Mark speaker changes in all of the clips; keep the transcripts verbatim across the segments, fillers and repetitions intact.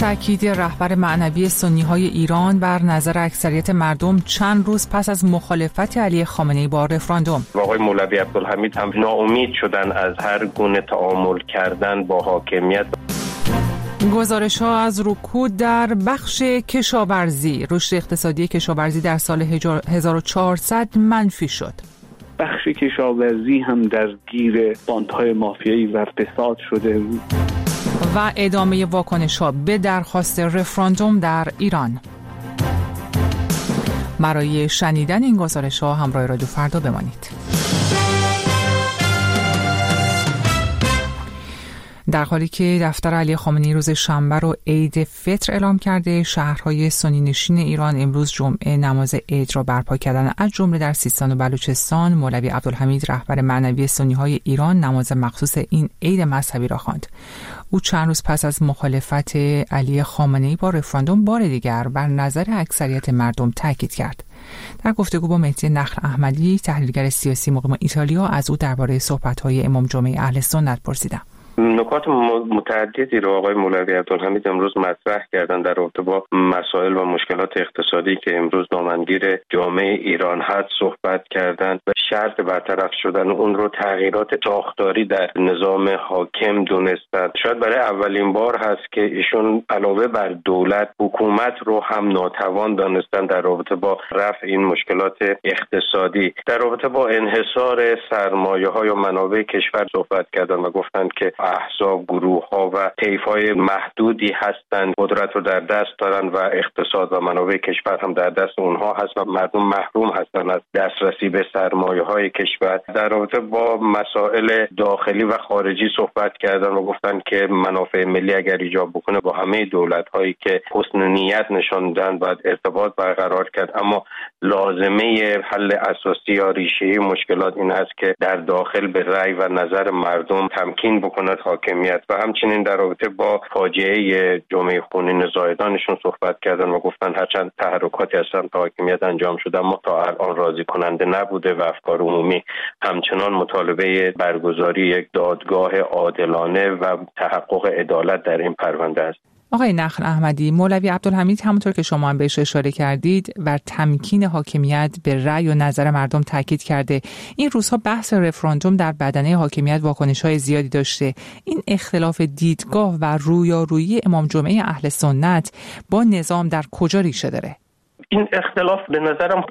Speaker 1: تأکید رهبر معنوی سنی‌های ایران بر نظر اکثریت مردم چند روز پس از مخالفت علی خامنه‌ای با رفراندوم.
Speaker 2: آقای مولوی عبدالحمید هم ناامید شدن از هر گونه تعامل کردن با حاکمیت.
Speaker 1: گزارش‌ها از رکود در بخش کشاورزی. رشد اقتصادی کشاورزی در سال هزار و چهارصد منفی شد.
Speaker 3: بخش کشاورزی هم درگیر باندهای مافیایی و فساد شده بود.
Speaker 1: و ادامه واکنش‌ها به درخواست رفراندوم در ایران. برای شنیدن این گزارش‌ها همراه رادیو فردا بمانید. در حالی که دفتر علی خامنه‌ای روز شنبه رو عید فطر اعلام کرده، شهرهای سنی نشین ایران امروز جمعه نماز عید را برپا کردند. از جمله در سیستان و بلوچستان مولوی عبدالحمید رهبر معنوی سنی‌های ایران نماز مخصوص این عید مذهبی را خواند. او چند روز پس از مخالفت علی خامنه‌ای با رفراندوم بار دیگر بر نظر اکثریت مردم تاکید کرد. در گفتگو با مهدی نخل احمدی، تحلیلگر سیاسی مقیم ایتالیا، از او درباره صحبت‌های امام جمعه اهل سنت پرسیدم.
Speaker 2: نکات متعددی رو آقای مولوی عبدالحمید امروز مطرح کردن در رابطه با مسائل و مشکلات اقتصادی که امروز دامنگیر جامعه ایران هست صحبت کردن و شرط برطرف شدن اون رو تغییرات ساختاری در نظام حاکم دونستند. شاید برای اولین بار هست که ایشون علاوه بر دولت، حکومت رو هم ناتوان دانستن در رابطه با رفع این مشکلات اقتصادی. در رابطه با انحصار سرمایه‌های و منابع کشور صحبت کردن و گفتند که احزاب، گروه‌ها و طیف‌های محدودی هستند قدرت رو در دست دارن و اقتصاد و منابع کشور هم در دست اونها هست و مردم محروم هستند از دسترسی به سرمایه‌های کشور. در رابطه با مسائل داخلی و خارجی صحبت کردن و گفتن که منافع ملی اگر ایجاب بکنه با همه دولت‌هایی که حسن نیت نشوندن باید ارتباط برقرار کرد، اما لازمه حل اساسی یا ریشه‌ای مشکلات این است که در داخل به رأی و نظر مردم تمکین بکند حاکمیت. و همچنین در رابطه با فاجعه جمعه خونین زاهدانشون صحبت کردن و گفتن هرچند تحرکاتی از سمت حاکمیت انجام شده اما تا الان راضی کننده نبوده و افکار عمومی همچنان مطالبه برگزاری یک دادگاه عادلانه و تحقق عدالت در این پرونده است.
Speaker 1: آقای نخل احمدی، مولوی عبدالحمید همونطور که شما هم بهش اشاره کردید بر تمکین حاکمیت به رأی و نظر مردم تاکید کرده. این روزها بحث رفراندوم در بدنه حاکمیت واکنش‌های زیادی داشته. این اختلاف دیدگاه و رویارویی امام جمعه اهل سنت با نظام در کجا ریشه داره؟
Speaker 2: این اختلاف به نظرم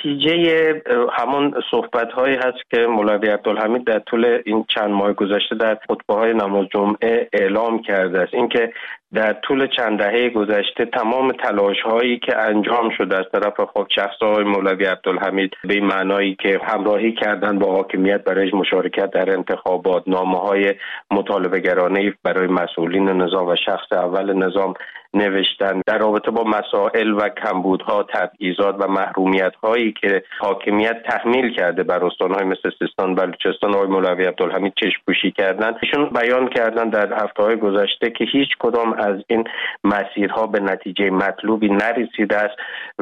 Speaker 2: نتیجه همون صحبت‌هایی هست که مولوی عبدالحمید در طول این چند ماه گذشته در خطبه‌های نماز جمعه اعلام کرده است. اینکه در طول چند دهه گذشته تمام تلاش‌هایی که انجام شده از طرف خود شخص آقای مولوی عبدالحمید به این معنایی که همراهی کردن با حاکمیت برای مشارکت در انتخابات، نامه‌های مطالبه‌گرانه برای مسئولین نظام و شخص اول نظام نوشتن، در رابطه با مسائل و کمبودها، تبعیضات و محرومیت‌هایی که حاکمیت تحمیل کرده بر استان‌های مثل سیستان، بلوچستان، آقای مولوی عبدالحمید چشم‌پوشی کردن. ایشون بیان کردن در هفته‌های گذشته که هیچ کدام از این مسیرها به نتیجه مطلوبی نرسیده است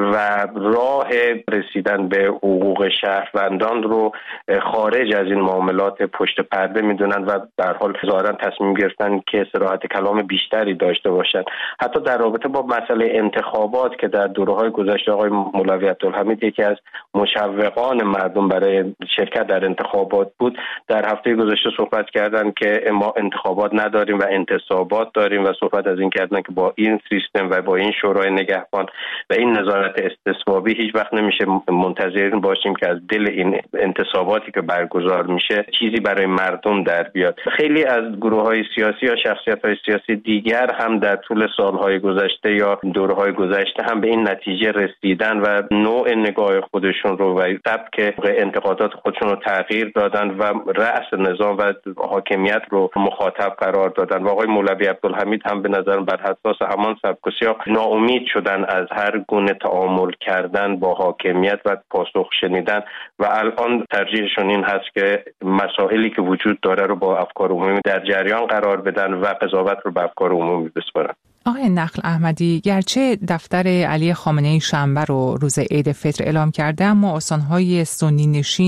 Speaker 2: و راه رسیدن به حقوق شهروندان رو خارج از این معاملات پشت پرده می‌دونن و در حال ظاهراً تصمیم گرفتن که صراحت کلام بیشتری داشته باشند. حتی در رابطه با مسئله انتخابات که در دوره‌های گذشته آقای مولوی عبدالحمید یکی از مشوقان مردم برای شرکت در انتخابات بود، در هفته گذشته صحبت کردن که ما انتخابات نداریم و انتصابات داریم و صحبت از این کردن که با این سیستم و با این شورای نگهبان و این نظارت استصوابی هیچ وقت نمیشه منتظرین باشیم که از دل این انتصاباتی که برگزار میشه چیزی برای مردم در بیاد. خیلی از گروه‌های سیاسی یا شخصیت‌های سیاسی دیگر هم در طول سالهای گذشته یا دوره‌های گذشته هم به این نتیجه رسیدن و نوع نگاه خودشون رو و سبک انتقادات خودشون رو تغییر دادن و رأس نظام و حاکمیت رو مخاطب قرار دادن. و آقای مولوی عبدالحمید هم به نظر بر اساس همان سبک و سیاق ناامید شدن از هر گونه تعامل کردن با حاکمیت و پاسخ شنیدن و الان ترجیحشون این هست که مسائلی که وجود داره رو با افکار عمومی در جریان قرار بدن و قضاوت رو به افکار عمومی بسپارن.
Speaker 1: آقای نخل احمدی، گرچه دفتر علی خامنه‌ای شنبه رو روز عید فطر اعلام کرده اما استان‌های سنی نشین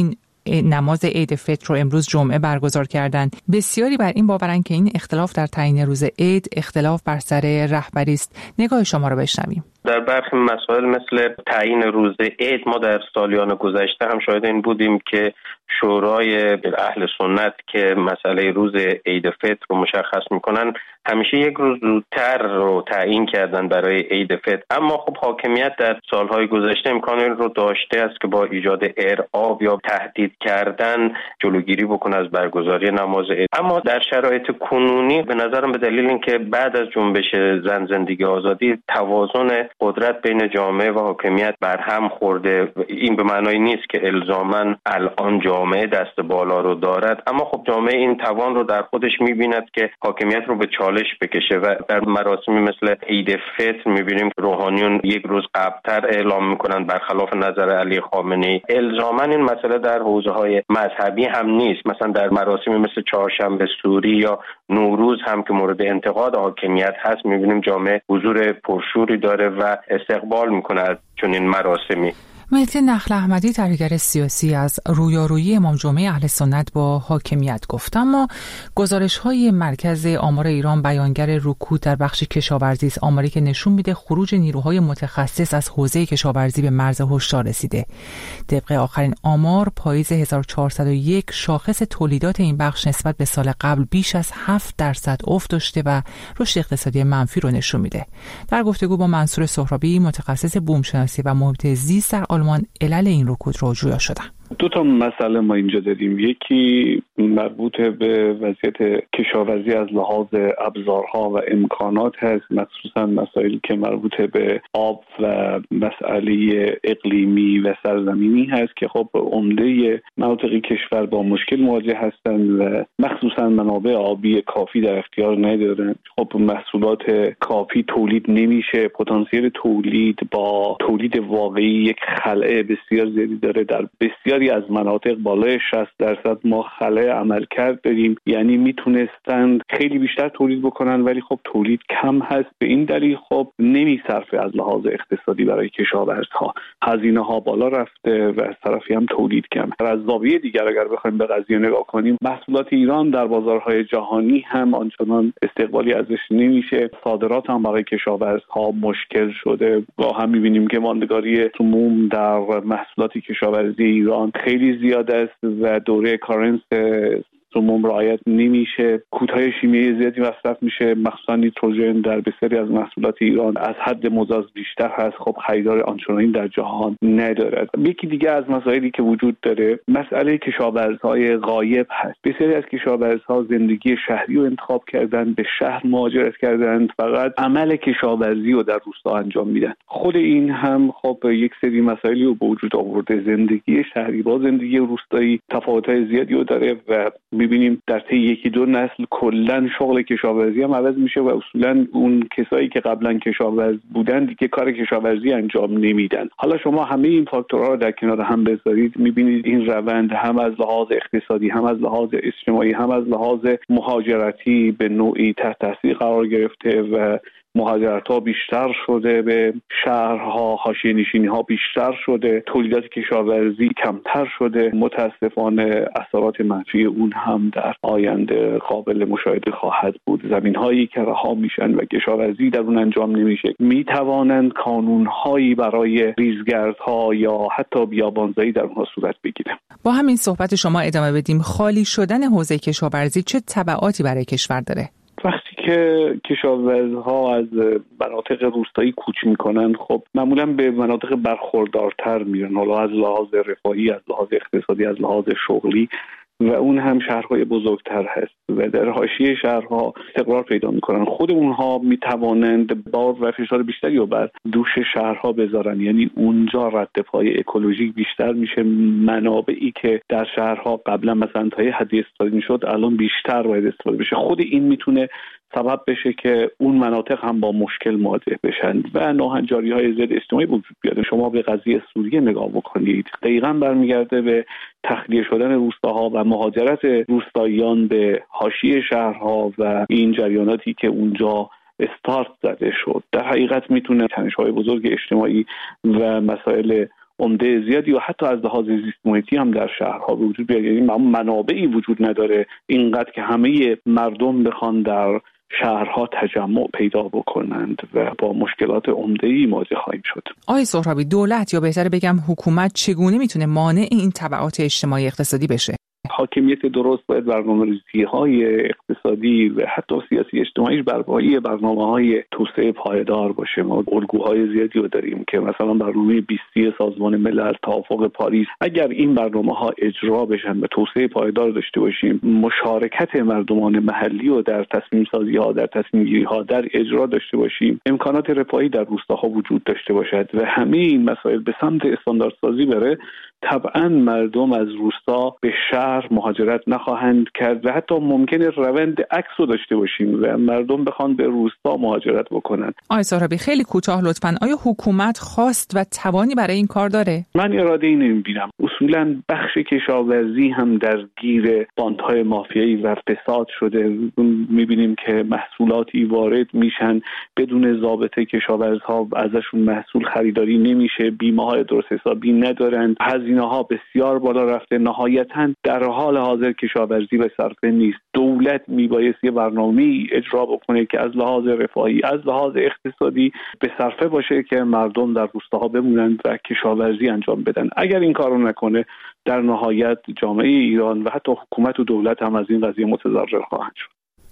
Speaker 1: نماز عید فطر رو امروز جمعه برگزار کردند. بسیاری بر این باورند که این اختلاف در تعیین روز عید اختلاف بر سر رهبری است. نگاه شما رو بشنویم.
Speaker 2: در برخی مسائل مثل تعیین روز عید ما در سالیان گذشته هم شاهد این بودیم که شورای اهل سنت که مسئله روز عید فطر رو مشخص میکنن همیشه یک روز زودتر رو تعیین کردن برای عید فطر، اما خب حاکمیت در سالهای گذشته امکان این رو داشته است که با ایجاد ارعاب یا تهدید کردن جلوگیری بکنه از برگزاری نماز عید. اما در شرایط کنونی به نظرم به دلیل اینکه بعد از جنبش زن زندگی آزادی توازن قدرت بین جامعه و حاکمیت برهم خورده، این به معنای نیست که الزاماً الان جامعه دست بالا رو دارد، اما خب جامعه این توان رو در خودش می‌بیند که حاکمیت رو به چالش بکشه و در مراسمی مثل عید فطر می‌بینیم روحانیون یک روز قبل‌تر اعلام می‌کنند برخلاف نظر علی خامنه‌ای. الزاماً این مسئله در حوزه‌های مذهبی هم نیست، مثلا در مراسمی مثل چهارشنبه سوری یا نوروز هم که مورد انتقاد حاکمیت هست می‌بینیم جامعه حضور پرشوری داره و استقبال می‌کنه از چنین مراسمی.
Speaker 1: مهدی نخل احمدی، تحلیلگر سیاسی، از رویارویی امام جمعه اهل سنت با حاکمیت گفت، اما گزارش‌های مرکز آمار ایران بیانگر رکود در بخش کشاورزی است، آماری که نشون میده خروج نیروهای متخصص از حوزه کشاورزی به مرز هشدار رسیده. طبق آخرین آمار پاییز هزار و چهارصد و یک شاخص تولیدات این بخش نسبت به سال قبل بیش از هفت درصد افت داشته و رشد اقتصادی منفی رو نشون میده. در گفتگو با منصور سهرابی، متخصص بومشناسی و محیط زیست در آلمان، علل این رکود رو جویا شدن.
Speaker 3: دو تا مسئله ما اینجا داریم. یکی مربوط به وضعیت کشاورزی از لحاظ ابزارها و امکانات هست، مخصوصا مسائلی که مربوط به آب و مسئله اقلیمی و سرزمینی هست که خب عمده مناطق کشور با مشکل مواجه هستند و مخصوصا منابع آبی کافی در اختیار ندارند. خب محصولات کافی تولید نمیشه، پتانسیل تولید با تولید واقعی یک خلأ بسیار زیادی داره. در بسیاری از مناطق بالای شصت درصد ما خلأ عملکرد داریم، یعنی میتونستند خیلی بیشتر تولید بکنن ولی خب تولید کم هست. به این دلیل خب نمیصرفه از لحاظ اقتصادی برای کشاورزها، هزینه ها بالا رفته و از طرفی هم تولید کم. از زاویه دیگر اگر بخوایم به قضیه نگاه کنیم، محصولات ایران در بازارهای جهانی هم آنچنان استقبالی ازش نمیشه، صادرات هم برای کشاورزها مشکل شده. با هم میبینیم که ماندگاری سموم در محصولات کشاورزی ایران خیلی زیاد است و دوره کارنس سموم رعایت نمیشه، کودهای شیمیایی زیادی مصرف میشه، مخصوصا نیتروژن در بسیاری از محصولات ایران از حد مجاز بیشتر هست. خب خریدار آنچنانی در جهان ندارد. یکی دیگه از مسائلی که وجود داره مسئله کشاورزهای غایب هست. بسیاری از کشاورزها زندگی شهری رو انتخاب کردن، به شهر مهاجرت کردن، فقط عمل کشاورزی رو در روستا انجام میدن. خود این هم خب یک سری مسائلی رو به وجود آورده. زندگی شهری با زندگی روستایی تفاوت‌های زیادی رو داره و می‌بینیم در طی یکی دو نسل کلاً شغل کشاورزی هم عوض میشه و اصولاً اون کسایی که قبلا کشاورز بودن دیگه کار کشاورزی انجام نمیدن. حالا شما همه این فاکتورها رو در کنار هم بذارید، می‌بینید این روند هم از لحاظ اقتصادی، هم از لحاظ اجتماعی، هم از لحاظ مهاجرتی به نوعی تحت تاثیر قرار گرفته و مهاجرت‌ها بیشتر شده، به شهرها حاشیه‌نشینی‌ها بیشتر شده، تولیدات کشاورزی کمتر شده. متاسفانه اثرات منفی اون هم در آینده قابل مشاهده خواهد بود. زمین‌هایی که رها میشن و کشاورزی در اون انجام نمیشه، میتوانند کانون‌هایی برای ریزگردها یا حتی بیابانزایی در اونها صورت بگیره.
Speaker 1: با همین صحبت شما ادامه بدیم. خالی شدن حوزه کشاورزی چه تبعاتی برای کشور داره؟
Speaker 3: وقتی که کشاورزها از مناطق روستایی کوچ میکنن، خب معمولا به مناطق برخوردارتر میرن، حالا از لحاظ رفاهی، از لحاظ اقتصادی، از لحاظ شغلی، و اون هم شهرهای بزرگتر هست و در حاشیه شهرها استقرار پیدا میکنن. خود اونها میتوانند بار و فشار بیشتری رو بر دوش شهرها بذارن، یعنی اونجا رد پای اکولوژیک بیشتر میشه. منابعی که در شهرها قبلا مثلا تا یه حدی استفاده میشد الان بیشتر باید استفاده بشه. خود این میتونه سبب بشه که اون مناطق هم با مشکل مواجه بشن و ناهنجاری‌های زیاد اجتماعی وجود بیاد. شما به قضیه سوریه نگاه بکنید، دقیقاً برمیگرده به تخلیه شدن روستاها و مهاجرت روستاییان به حاشیه شهرها و این جریاناتی که اونجا استارت زده شد. در حقیقت میتونه تنش‌های بزرگ اجتماعی و مسائل عمده زیادی و حتی از لحاظ زیست محیطی هم در شهرها وجود بیاد. یعنی منابعی وجود نداره اینقدر که همه مردم بخوان در شهرها تجمع پیدا بکنند و با مشکلات عمده‌ای مواجه خواهیم شد.
Speaker 1: آقای سهرابی، دولت یا بهتره بگم حکومت چگونه میتونه مانع این تبعات اجتماعی اقتصادی بشه؟
Speaker 3: حاکمیت درست باید برنامه‌ریزی‌های اقتصادی و حتی سیاسی اجتماعی بر پایه برنامه‌های توسعه پایدار باشه. ما الگوهای زیادی رو داریم که مثلا برنامه بیستی سازمان ملل، توافق پاریس، اگر این برنامه‌ها اجرا بشن و توسعه پایدار داشته باشیم، مشارکت مردمان محلی رو در تصمیم سازی‌ها، در تصمیم گیری‌ها، در اجرا داشته باشیم، امکانات رفاهی در روستاها وجود داشته باشد و همه این مسائل به سمت استانداردسازی بره، طبعا مردم از روستا به شهر مهاجرت نخواهند کرد و حتی ممکنه روند عکس رو داشته باشیم و مردم بخوان به روستا مهاجرت بکنند.
Speaker 1: آقای سهرابی خیلی کوتاه لطفاً، آیا حکومت خواست و توانی برای این کار داره؟
Speaker 3: من اراده ای نمیبینم. اصولاً بخش کشاورزی هم درگیر باندهای مافیایی و فساد شده. میبینیم که محصولاتی وارد میشن بدون ضابطه، کشاورزها ازشون محصول خریداری نمیشه، بیمه‌های درست حسابی ندارن، هزینه‌ها بسیار بالا رفته، نهایتاً در حال حاضر کشاورزی به صرفه نیست. دولت میبایستی برنامه‌ای اجرا بکنه که از لحاظ رفاهی، از لحاظ اقتصادی به صرفه باشه که مردم در روستاها بمونند و کشاورزی انجام بدن. اگر این کارو نکنه، در نهایت جامعه ایران و حتی حکومت و دولت هم از این قضیه متضرر خواهند شد.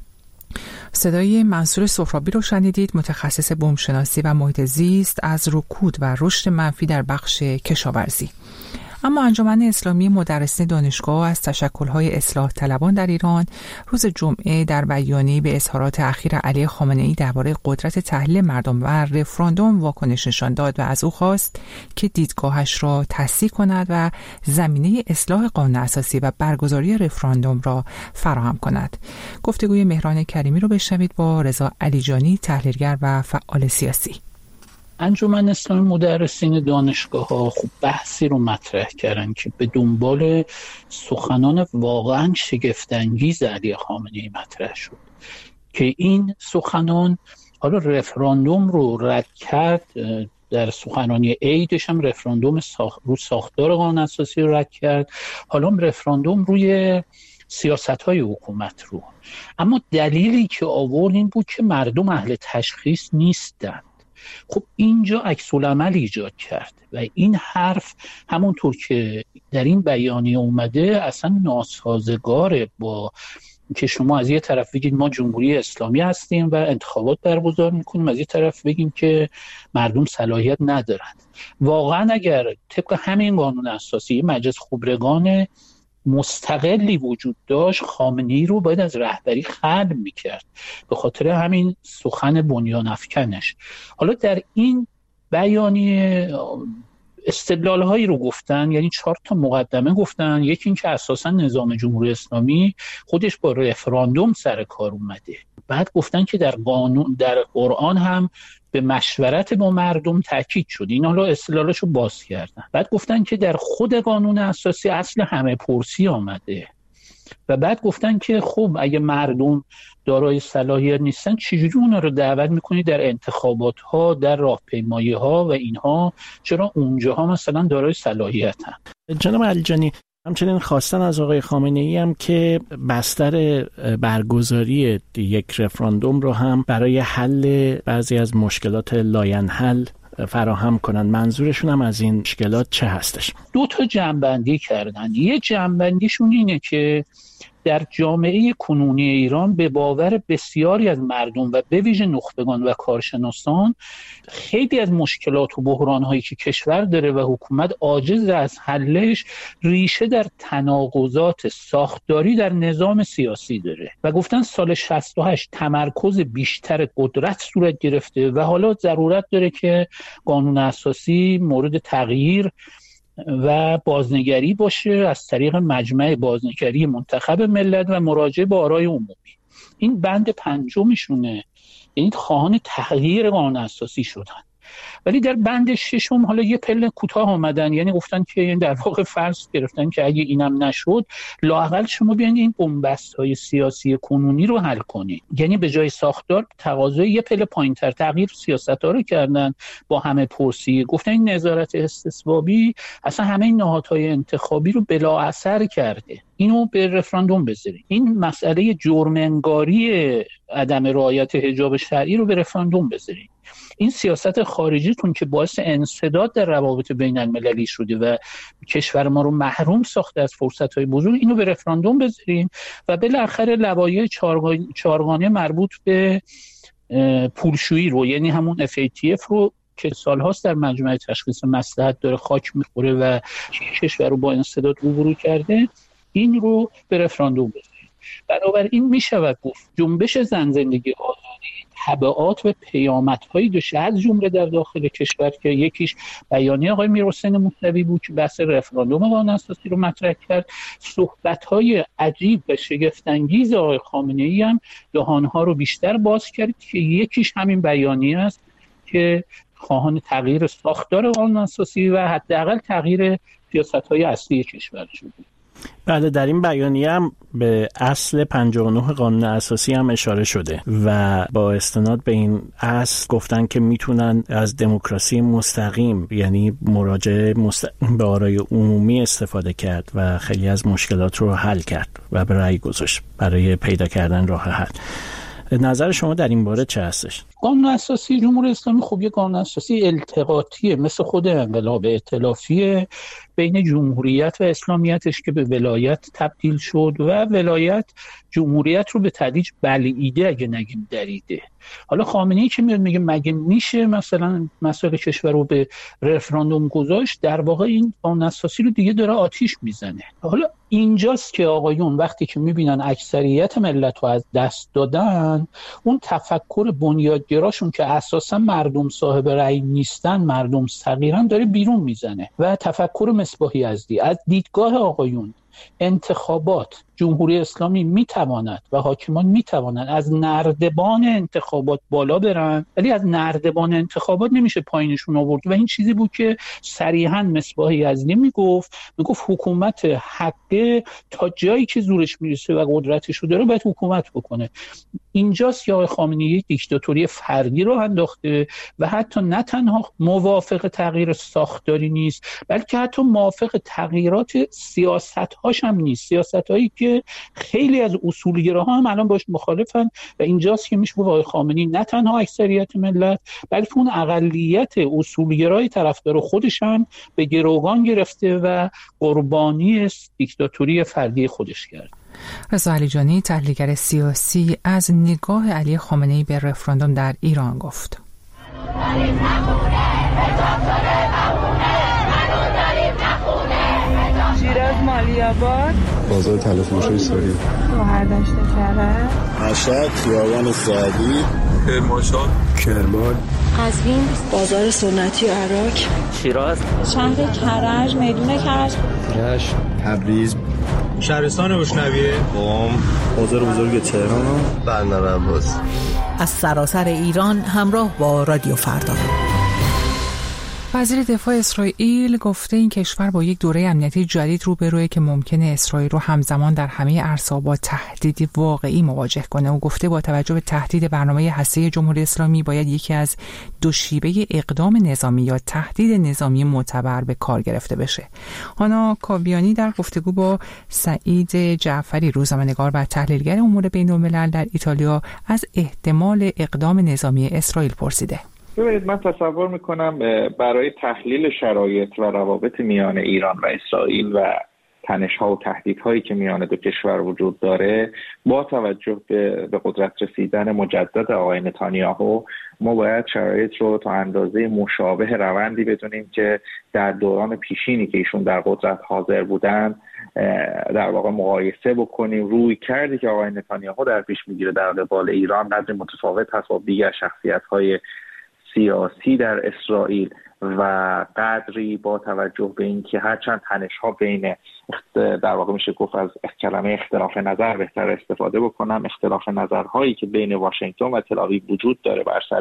Speaker 1: صدای منصور سهرابی رو شنیدید، متخصص بومشناسی و محیط زیست، از رکود و رشد منفی در بخش کشاورزی. اما انجمن اسلامی مدرسین دانشگاه از تشکل‌های اصلاح طلبان در ایران روز جمعه در بیانیه‌ای به اظهارات اخیر علی خامنه‌ای درباره قدرت تحلیل مردم و رفراندوم واکنش نشان داد و از او خواست که دیدگاهش را تصحیح کند و زمینه اصلاح قانون اساسی و برگزاری رفراندوم را فراهم کند. گفتگوی مهران کریمی رو بشنوید با رضا علیجانی، تحلیلگر و فعال سیاسی.
Speaker 4: انجمن اسلامی مدرسین دانشگاه‌ها خوب بحثی رو مطرح کردن که به دنبال سخنان واقعا شگفت‌انگیز علی خامنه‌ای مطرح شد که این سخنان حالا رفراندوم رو رد کرد. در سخنرانی عیدش هم رفراندوم ساخ... رو ساختار قانون اساسی رو رد کرد، حالا رفراندوم روی سیاست‌های حکومت رو. اما دلیلی که آورد این بود که مردم اهل تشخیص نیستند. خب اینجا عکس‌العمل ایجاد کرد و این حرف همونطور که در این بیانیه اومده اصلا ناسازگاره با که شما از یه طرف بگید ما جمهوری اسلامی هستیم و انتخابات برگزار میکنیم، از یه طرف بگیم که مردم صلاحیت ندارند. واقعا اگر طبق همین قانون اساسی مجلس خبرگان مستقلی وجود داشت، خامنه‌ای رو باید از رهبری خلع میکرد به خاطر همین سخن بنیان افکنش. حالا در این بیانیه استدلال هایی رو گفتن، یعنی چهار تا مقدمه گفتن. یکی این که اساسا نظام جمهوری اسلامی خودش با رفراندوم سر کار اومده. بعد گفتن که در قانون در قرآن هم به مشورت با مردم تاکید شد. این حالا استدلالاشو باز کردن. بعد گفتن که در خود قانون اساسی اصل همه پرسی آمده و بعد گفتن که خب اگه مردم دارای صلاحیت نیستن چجوری اونا رو دعوت میکنی در انتخابات ها، در راهپیمایی ها و اینها، چرا اونجاها مثلا دارای صلاحیتن؟
Speaker 5: جناب علیجانی، همچنین خواستن از آقای خامنه‌ای هم که بستر برگزاری یک رفراندوم رو هم برای حل بعضی از مشکلات لاینحل فراهم کنن. منظورشون هم از این مشکلات چه هستش؟
Speaker 4: دو تا جنبندی کردن. یه جنبندیشون اینه که در جامعه کنونی ایران به باور بسیاری از مردم و به ویژه نخبگان و کارشناسان خیلی از مشکلات و بحران‌هایی که کشور داره و حکومت عاجز از حلش ریشه در تناقضات ساختاری در نظام سیاسی داره و گفتن سال شصت و هشت تمرکز بیشتر قدرت صورت گرفته و حالا ضرورت داره که قانون اساسی مورد تغییر و بازنگری باشه از طریق مجمع بازنگری منتخب ملت و مراجعه به آرای عمومی. این بند پنجمشونه، یعنی خواهان تغییر قانون اساسی شدن. ولی در بند ششم حالا یه پله کوتاه آمدن، یعنی گفتن که در واقع فرض گرفتن که اگه اینم نشد لااقل شما بیاین این بن‌بست‌های سیاسی کنونی رو حل کنید. یعنی به جای ساختار تقاضای یه پله پایین‌تر تغییر سیاست‌ها رو کردن. با همه پرسی گفتن این نظارت استصوابی اصلا همه این نهادهای انتخابی رو بلا اثر کرده، اینو به رفراندوم بذارید. این مسئله جرم انگاری عدم رعایت حجاب شرعی رو به رفراندوم بذارید. این سیاست خارجیتون که باعث انسداد در روابط بین المللی شده و کشور ما رو محروم ساخته از فرصت‌های بزرگ، اینو به رفراندوم بذارین. و بالاخره لوایح چهارگانه مربوط به پولشویی رو، یعنی همون اف ای تی اف رو که سالهاست در مجمع تشخیص مصلحت داره خاک میخوره و کشور رو با انسداد روبرو کرده، این رو به رفراندوم بذارید. بنابراین میشود گفت جنبش زن زندگی آزادی تبعات و پیامدهایی داشته، از جمله در داخل کشور که یکیش بیانیه آقای میرحسین موسوی بود که بحث رفراندوم قانون اساسی رو مطرح کرد. صحبت‌های عجیب و شگفت‌انگیز آقای خامنه‌ای هم دهان‌ها رو بیشتر باز کرد که یکیش همین بیانیه است که خواهان تغییر ساختار قانون اساسی و حداقل تغییر سیاست‌های اصلی کشور شده.
Speaker 5: بله، در این بیانیه هم به اصل پنجاه و نه قانون اساسی هم اشاره شده و با استناد به این اصل گفتن که میتونن از دموکراسی مستقیم، یعنی مراجعه مستقیم به آرای عمومی استفاده کرد و خیلی از مشکلات رو حل کرد و به رأی گذاشت برای پیدا کردن راه حل. نظر شما در این باره چه هستش؟
Speaker 4: قانون اساسی جمهوری اسلامی خب یه قانون اساسی التقاطیه، مثل خود انقلاب ائتلافی بین جمهوریت و اسلامیتش که به ولایت تبدیل شد و ولایت جمهوریت رو به تدریج بلعیده اگه نگیم دریده. حالا خامنه‌ای که میاد میگه مگه میشه مثلا مسائل کشور رو به رفراندوم گذاشت، در واقع این قانون اساسی رو دیگه داره آتیش میزنه. حالا اینجاست که آقایون وقتی که میبینن اکثریت ملت رو از دست دادن، اون تفکر بنیادگراشون که اساسا مردم صاحب رأی نیستن، مردم صغیرن، داره بیرون میزنه و تفکر مصباح یزدی از دیدگاه آقایون انتخابات جمهوری اسلامی میتواند و حاکمان میتوانند از نردبان انتخابات بالا برن، ولی از نردبان انتخابات نمیشه پایینشون آورد. و این چیزی بود که صریحا مصباح یزدی میگفت میگفت حکومت حقه تا جایی که زورش میرسه و قدرتشو داره باید حکومت بکنه. اینجاست که آقای خامنه‌ای دیکتاتوری فردی رو انداخته و حتی نه تنها موافق تغییر ساختاری نیست، بلکه حتی موافق تغییرات سیاست‌هاش هم نیست، سیاست‌هایی که خیلی از اصولگراها هم الان باش مخالفن. و اینجاست که میشه گفت آقای خامنه‌ای نه تنها اکثریت ملت بلکه اون اقلیت اصولگرای طرفدار خودش هم به گروگان گرفته و قربانی دیکتاتوری فردی خودش کرد.
Speaker 1: رضا علیجانی، تحلیلگر سیاسی، از نگاه علی خامنه‌ای به رفراندوم در ایران گفت:
Speaker 6: شیراز، مالی‌آباد،
Speaker 7: بازار تلفروشی ساری،
Speaker 6: شهردشت کرج،
Speaker 7: مشهد، خیابان سعدی، کرمانشاه، کرمان،
Speaker 8: قزوین، بازار سنتی عراق،
Speaker 9: شیراز،
Speaker 6: شهر کرج، میدون کرج،
Speaker 7: رشت، تبریز،
Speaker 10: شهرستان روشنویه،
Speaker 7: قم، بازار بزرگ تهران، بندر عباس.
Speaker 11: از سراسر ایران همراه با رادیو فردا.
Speaker 1: وزیر دفاع اسرائیل گفته این کشور با یک دوره امنیتی جدید روبروئه که ممکنه اسرائیل رو همزمان در همه عرصه‌ها با تهدیدی واقعی مواجه کنه. او گفته با توجه به تهدید برنامه هسته‌ای جمهوری اسلامی باید یکی از دو شیوه اقدام نظامی یا تهدید نظامی معتبر به کار گرفته بشه. هانا کاویانی در گفتگو با سعید جعفری، روزنامه‌نگار و تحلیلگر امور بین‌الملل در ایتالیا، از احتمال اقدام نظامی اسرائیل پرسیده.
Speaker 2: ببینید، من تصور میکنم برای تحلیل شرایط و روابط میان ایران و اسرائیل و تنش‌ها و تهدیدهایی که میان دو کشور وجود داره، با توجه به, به قدرت رسیدن مجدد آقای نتانیاهو، ما باید شرایط رو تا اندازه مشابه روندی بدونیم که در دوران پیشینی که ایشون در قدرت حاضر بودن در واقع مقایسه بکنیم. روی کردی که آقای نتانیاهو در پیش میگیره در قبال ایران قدری متفاوت هست با دیگر شخصیت‌های سیاسی در اسرائیل و قدری با توجه به اینکه هرچند تنش‌ها بین در واقع میشه گفت از کلمه اختلاف نظر بهتر استفاده بکنم، اختلاف نظرهایی که بین واشنگتن و تل آویو وجود داره بر سر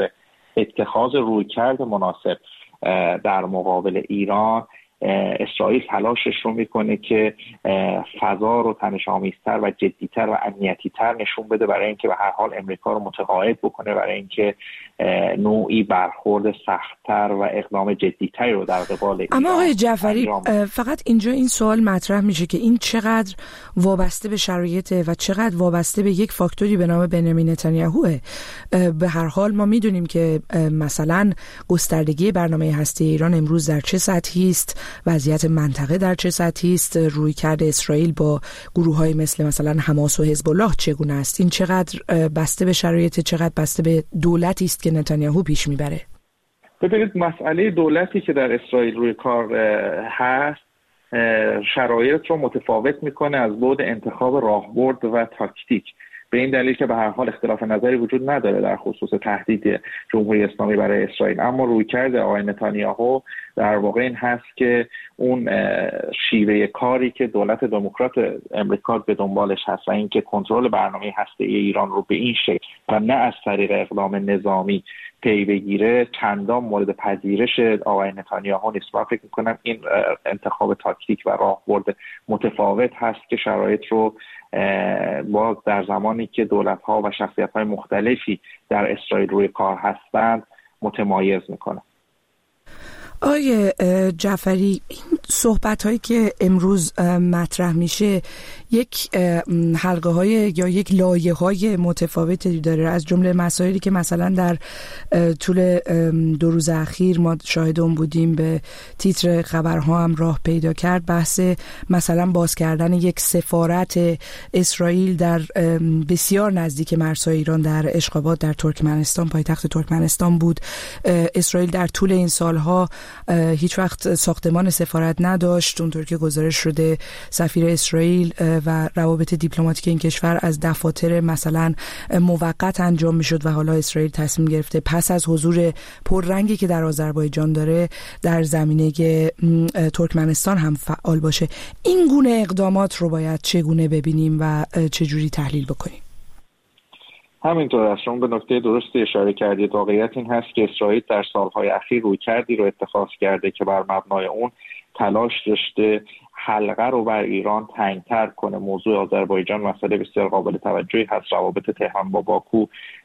Speaker 9: اتخاذ رویکرد مناسب در مقابل ایران، اسرائیل تلاشش رو میکنه که فضا رو تنش‌آمیزتر و جدیتر و امنیتی‌تر نشون بده برای اینکه به هر حال امریکا رو متقاعد بکنه برای اینکه نوعی برخورد سخت‌تر و اقدام جدی‌تری رو در قبال ایران.
Speaker 12: اما آقای جعفری فقط اینجا این سوال مطرح میشه که این چقدر وابسته به شرایطه و چقدر وابسته به یک فاکتوری به نام بنیامین نتانیاهوه. به هر حال ما میدونیم که مثلا گستردگی برنامه هسته ایران امروز در چه سطحی است، وضعیت منطقه در چه سطحی است، رویکرد اسرائیل با گروه‌های مثل مثلا حماس و حزب الله چگونه است. این چقدر بسته به شرایط، چقدر بسته به دولتی است که نتانیاهو پیش میبره.
Speaker 9: ببینید مسئله دولتی که در اسرائیل روی کار هست شرایط رو متفاوت میکنه از بعد انتخاب راهبرد و تاکتیک، به این دلیل که به هر حال اختلاف نظری وجود نداره در خصوص تهدید جمهوری اسلامی برای اسرائیل، اما رویکرد آقای نتانیاهو در واقع این هست که اون شیوه کاری که دولت دموکرات امریکا به دنبالش هست و اینکه کنترل برنامه هسته‌ای ایران رو به این شکل و نه از طریق اقدام نظامی پی بگیره چندان مورد پذیرش آقای نتانیاهو نیست. من فکر می‌کنم این انتخاب تاکتیک و راهبرد متفاوت هست که شرایط رو باز در زمانی که دولت‌ها و شخصیت‌های مختلفی در اسرائیل روی کار هستند متمایز می‌کنه.
Speaker 12: آقای جعفری، این صحبت هایی که امروز مطرح میشه یک حلقه های یا یک لایه های متفاوتی داره، از جمله مسائلی که مثلا در طول دو روز اخیر ما شاهد اون بودیم به تیتر خبرها هم راه پیدا کرد، بحث مثلا باز کردن یک سفارت اسرائیل در بسیار نزدیک مرزهای ایران در اشخابات در ترکمنستان، پایتخت ترکمنستان بود. اسرائیل در طول این سالها هیچ وقت ساختمان سفارت نداشت، اونطور که گزارش شده سفیر اسرائیل و روابط دیپلماتیک این کشور از دفاتر مثلا موقت انجام میشد و حالا اسرائیل تصمیم گرفته پس از حضور پررنگی که در آذربایجان داره در زمینه ترکمنستان هم فعال باشه. این گونه اقدامات رو باید چگونه ببینیم و چجوری تحلیل بکنیم؟
Speaker 9: همینطور است، شما به نکته درستی اشاره کردید. واقعیت این هست که اسرائیل در سالهای اخیر رویکردی رو اتخاذ کرده که بر مبنای اون تلاش داشته حلقه رو بر ایران تنگتر کنه. موضوع آذربایجان مسئله بسیار قابل توجهی هست. روابط تهران با باکو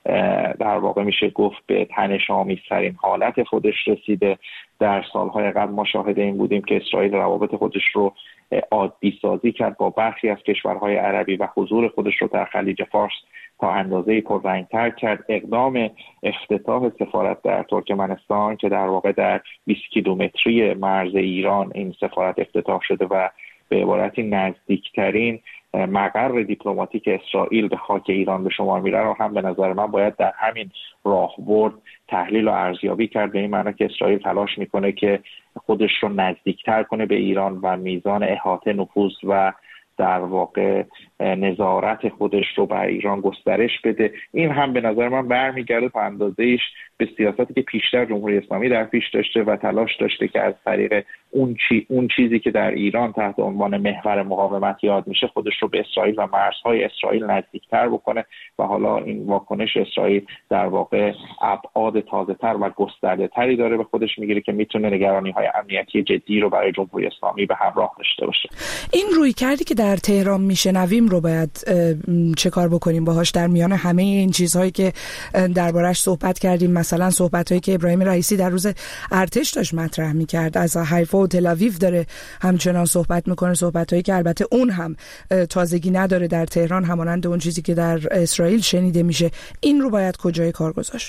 Speaker 9: در واقع میشه گفت به تنش‌آمیزترین حالت خودش رسیده. در سالهای قبل ما شاهد این بودیم که اسرائیل روابط خودش رو عادی سازی کرد با برخی از کشورهای عربی و حضور خودش رو در خلیج فارس تا اندازه‌ای پررنگ‌تر کرد. اقدام افتتاح سفارت در ترکمنستان که در واقع در بیست کیلومتری مرز ایران این سفارت افتتاح شده و به عبارتی نزدیکترین مقر دیپلماتیک اسرائیل به خاک ایران به شمار میره رو هم به نظر من باید در همین راهبرد تحلیل و ارزیابی کرد، به این معنی که اسرائیل تلاش میکنه که خودش رو نزدیکتر کنه به ایران و میزان احاطه، نفوذ و در واقع نظارت خودش رو بر ایران گسترش بده. این هم به نظر من برمیگرده تا اندازه‌ایش به سیاستی که پیشتر جمهوری اسلامی در پیش داشته و تلاش داشته که از طریق اون چی اون چیزی که در ایران تحت عنوان محور مقاومت یاد میشه خودش رو به اسرائیل و مرزهای اسرائیل نزدیکتر بکنه و حالا این واکنش اسرائیل در واقع ابعاد تازه‌تر و گسترده‌تری داره به خودش میگیره که میتونه نگرانی‌های امنیتی جدی رو برای جمهوری اسلامی به همراه داشته باشه.
Speaker 12: این رویکردی که در تهران میشنویم رو باید چه کار بکنیم باهاش در میان همه این چیزهایی که دربارش صحبت کردیم؟ مثلا صحبتایی که ابراهیم رئیسی در روز ارتش داشت مطرح میکرد، از حیفا و تل آویو داره همچنان صحبت میکنه، صحبتایی که البته اون هم تازگی نداره در تهران همانند اون چیزی که در اسرائیل شنیده میشه. این رو باید کجای کار گذاشت؟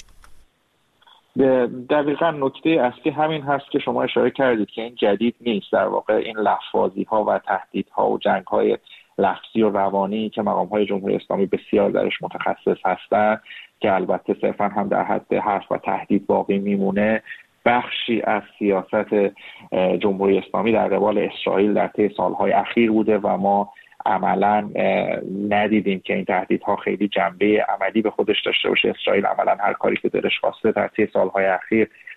Speaker 9: دقیقاً نکته اصلی همین هست که شما اشاره کردید که این جدید نیست. در واقع این لفظی ها و تهدیدها و جنگ های لفظی و روانی که مقام های جمهوری اسلامی بسیار درش متخصص هستند که البته صرفاً هم در حد حرف و تهدید باقی میمونه، بخشی از سیاست جمهوری اسلامی در قبال اسرائیل در طی سالهای اخیر بوده و ما عملاً ندیدیم که این تهدیدها خیلی جنبه عملی به خودش داشته باشه. اسرائیل عملاً هر کاری که دلش خواسته در طی سالهای اخیر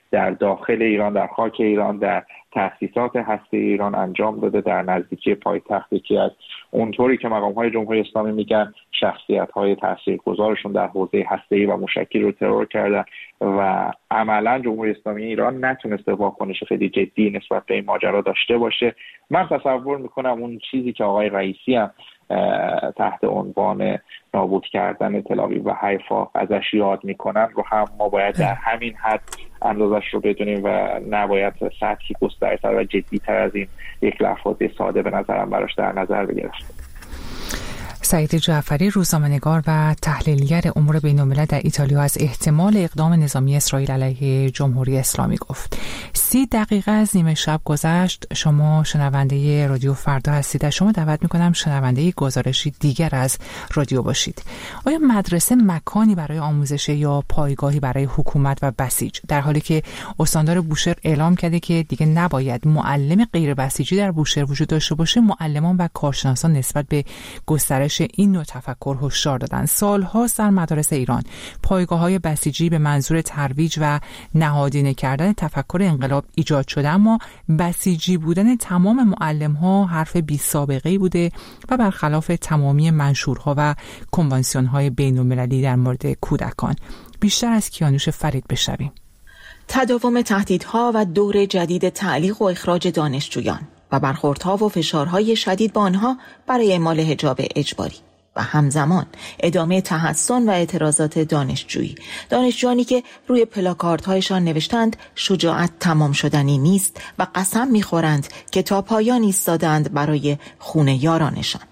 Speaker 9: در داخل ایران، در خاک ایران، در تأسیسات هسته ایران انجام داده، در نزدیکی پایتخت یکی از اونطوری که مقام‌های جمهوری اسلامی میگن شخصیت‌های تاثیرگذارشون در حوزه هسته‌ای و موشکی رو ترور کردن و عملاً جمهوری اسلامی ایران نتونسته واکنش خیلی جدی نسبت به این ماجرا داشته باشه. من تصور میکنم اون چیزی که آقای رئیسی هم تحت عنوان نابود کردن تل‌آویو و حیفا ازش یاد میکنن رو هم ما باید در همین حد اندازش رو بدونیم و نباید سطحی گسترتر و جدی‌تر از این یک لفظ ساده به نظرم براش در نظر بگیریم.
Speaker 1: سعید جعفری، روزنامه‌نگار و تحلیلگر امور بین‌الملل در ایتالیا، از احتمال اقدام نظامی اسرائیل علیه جمهوری اسلامی گفت. سی دقیقه از نیمه شب گذشت. شما شنونده رادیو فردا هستید. از شما دعوت می‌کنم شنونده گزارشی دیگر از رادیو باشید. آیا مدرسه مکانی برای آموزش یا پایگاهی برای حکومت و بسیج، در حالی که استاندار بوشهر اعلام کرده که دیگه نباید معلم غیر بسیجی در بوشهر وجود داشته باشه، معلمان و کارشناسان نسبت به گسترش این نوع تفکر هشدار دادن. سال‌هاست در مدارس ایران پایگاه‌های بسیجی به منظور ترویج و نهادینه کردن تفکر انقلاب ایجاد شده، اما بسیجی بودن تمام معلم‌ها حرف بی سابقه‌ای بوده و برخلاف تمامی منشورها و کنوانسیون‌های بین‌المللی در مورد کودکان. بیشتر از کیانوش فرید بشنویم.
Speaker 13: تداوم تهدیدها و دور جدید تعلیق و اخراج دانشجویان و برخوردها و فشارهای شدید با آنها برای اعمال حجاب اجباری و همزمان ادامه تحصن و اعتراضات دانشجویی، دانشجویانی که روی پلاکاردهایشان نوشتند شجاعت تمام شدنی نیست و قسم می‌خورند که تا پایان ایستادند برای خون یارانشان.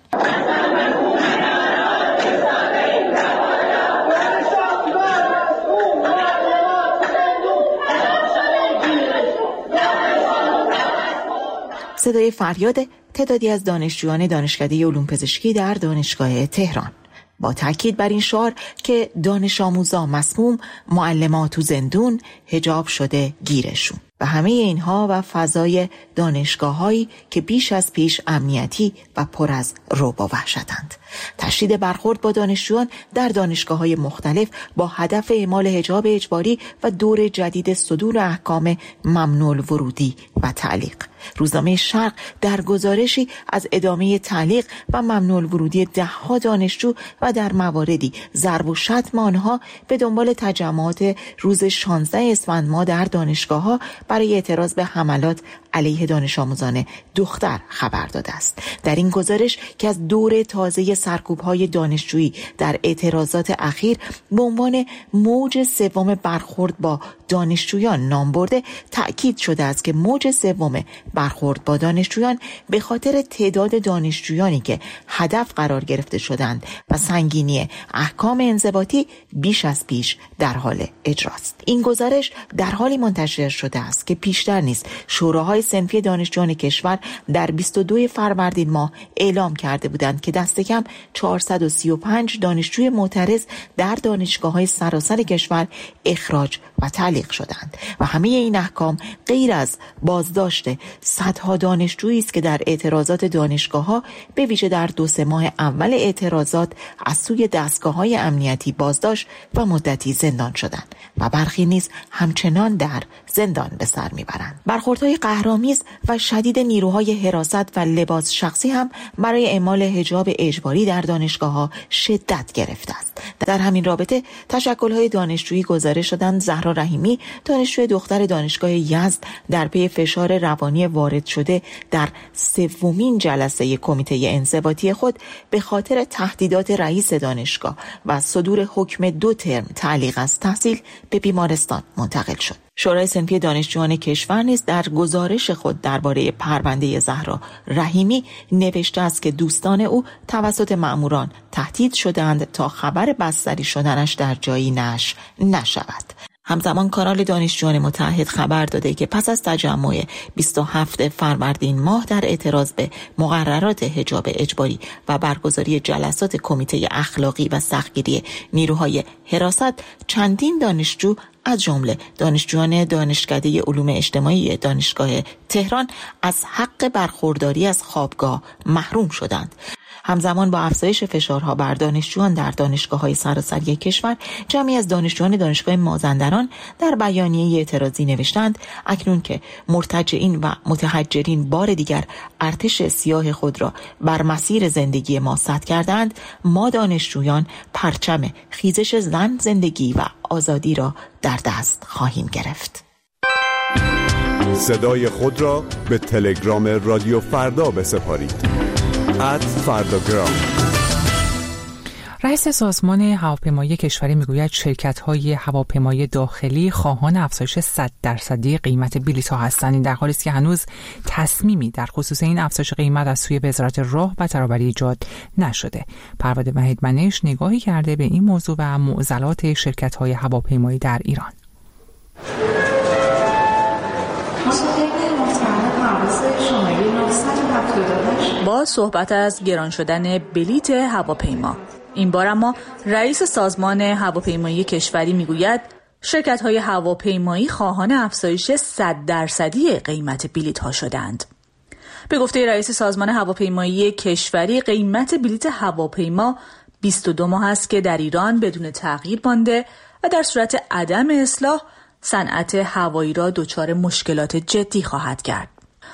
Speaker 13: صدای فریاد تعدادی از دانشجویان دانشکده علوم پزشکی در دانشگاه تهران با تاکید بر این شعار که دانش آموزا مسموم، معلمات تو زندون، حجاب شده گیرشون. و همه اینها و فضای دانشگاه‌هایی که بیش از پیش امنیتی و پر از رعب و وحشتند. تشدید برخورد با دانشجویان در دانشگاه‌های مختلف با هدف اعمال حجاب اجباری و دور جدید صدور احکام ممنوع الورودی و تعلیق. روزنامه شرق در گزارشی از ادامه تعلیق و ممنوع الورودی ده‌ها دانشجو و در مواردی ضرب و شتم آنها به دنبال تجمعات روز شانزده اسفند ماه در دانشگاه‌ها برای اعتراض به حملات علیه دانش آموزان دختر خبر داده است. در این گزارش که از دور تازه سرکوب‌های دانشجویی در اعتراضات اخیر به عنوان موج سوم برخورد با دانشجویان نام برده، تأکید شده است که موج سوم برخورد با دانشجویان به خاطر تعداد دانشجویانی که هدف قرار گرفته شدند و سنگینی احکام انضباطی بیش از پیش در حال اجراست. این گزارش در حالی منتشر شده است که پیشتر نیز شوراهای صنفی دانشجویان کشور در بیست و دوم فروردین ماه اعلام کرده بودند که دست کم چهارصد و سی و پنج دانشجوی معترض در دانشگاه‌های سراسر کشور اخراج و تعلیق شدند و همه این احکام غیر از بازداشت صدها دانشجویی است که در اعتراضات دانشگاه‌ها به ویژه در دو سه ماه اول اعتراضات از سوی دستگاه‌های امنیتی بازداشت و مدتی زندان شدند و برخی نیز همچنان در زندان به سر میبرند. برخوردهای قهرآمیز و شدید نیروهای حراست و لباس شخصی هم برای اعمال حجاب اجباری در دانشگاه‌ها شدت گرفته است. در همین رابطه تشکل‌های دانشجویی گزارش دادند زهرا رحیمی، دانشجوی دختر دانشگاه یزد، در پی فشار روانی وارد شده در سومین جلسه کمیته انضباطی خود به خاطر تهدیدات رئیس دانشگاه و صدور حکم دو ترم تعلیق از تحصیل به بیمارستان منتقل شد. شورای صنفی دانشجویان کشور نیز در گزارش خود درباره پرونده زهرا رحیمی نوشته است که دوستان او توسط مأموران تهدید شدند تا خبر بستری شدنش در جایی نشر نشود. همزمان کانال دانشجویان متحد خبر داده که پس از تجمع بیست و هفتم فروردین ماه در اعتراض به مقررات حجاب اجباری و برگزاری جلسات کمیته اخلاقی و سختگیری نیروهای حراست، چندین دانشجو از جمله دانشجویان دانشکده علوم اجتماعی دانشگاه تهران از حق برخورداری از خوابگاه محروم شدند. همزمان با افزایش فشارها بر دانشجویان در دانشگاه‌های سراسری کشور، جمعی از دانشجویان دانشگاه مازندران در بیانیه اعتراضی نوشتند اکنون که مرتجعین و متهجرین بار دیگر ارتش سیاه خود را بر مسیر زندگی ما سد کردند، ما دانشجویان پرچم خیزش زن، زندگی و آزادی را در دست خواهیم گرفت.
Speaker 14: صدای خود را به تلگرام رادیو فردا بسپارید. ات فرداگرام.
Speaker 1: رئیس سازمان هواپیمایی کشوری میگوید شرکت‌های هواپیمایی داخلی خواهان افزایش صد درصدی قیمت بلیط‌ها هستند، در حالی است که هنوز تصمیمی در خصوص این افزایش قیمت از سوی وزارت راه و ترابری ایجاد نشده. پرواد وحید منش نگاهی کرده به این موضوع و معضلات شرکت‌های هواپیمایی در ایران.
Speaker 15: با صحبت از گران شدن بلیط هواپیما، این بار اما رئیس سازمان هواپیمایی کشوری میگوید شرکت‌های هواپیمایی خواهان افزایش صد درصدی قیمت بلیط‌ها شدند. به گفته رئیس سازمان هواپیمایی کشوری، قیمت بلیط هواپیما بیست و دو ماه است که در ایران بدون تغییر مانده و در صورت عدم اصلاح صنعت هوایی را دچار مشکلات جدی خواهد کرد.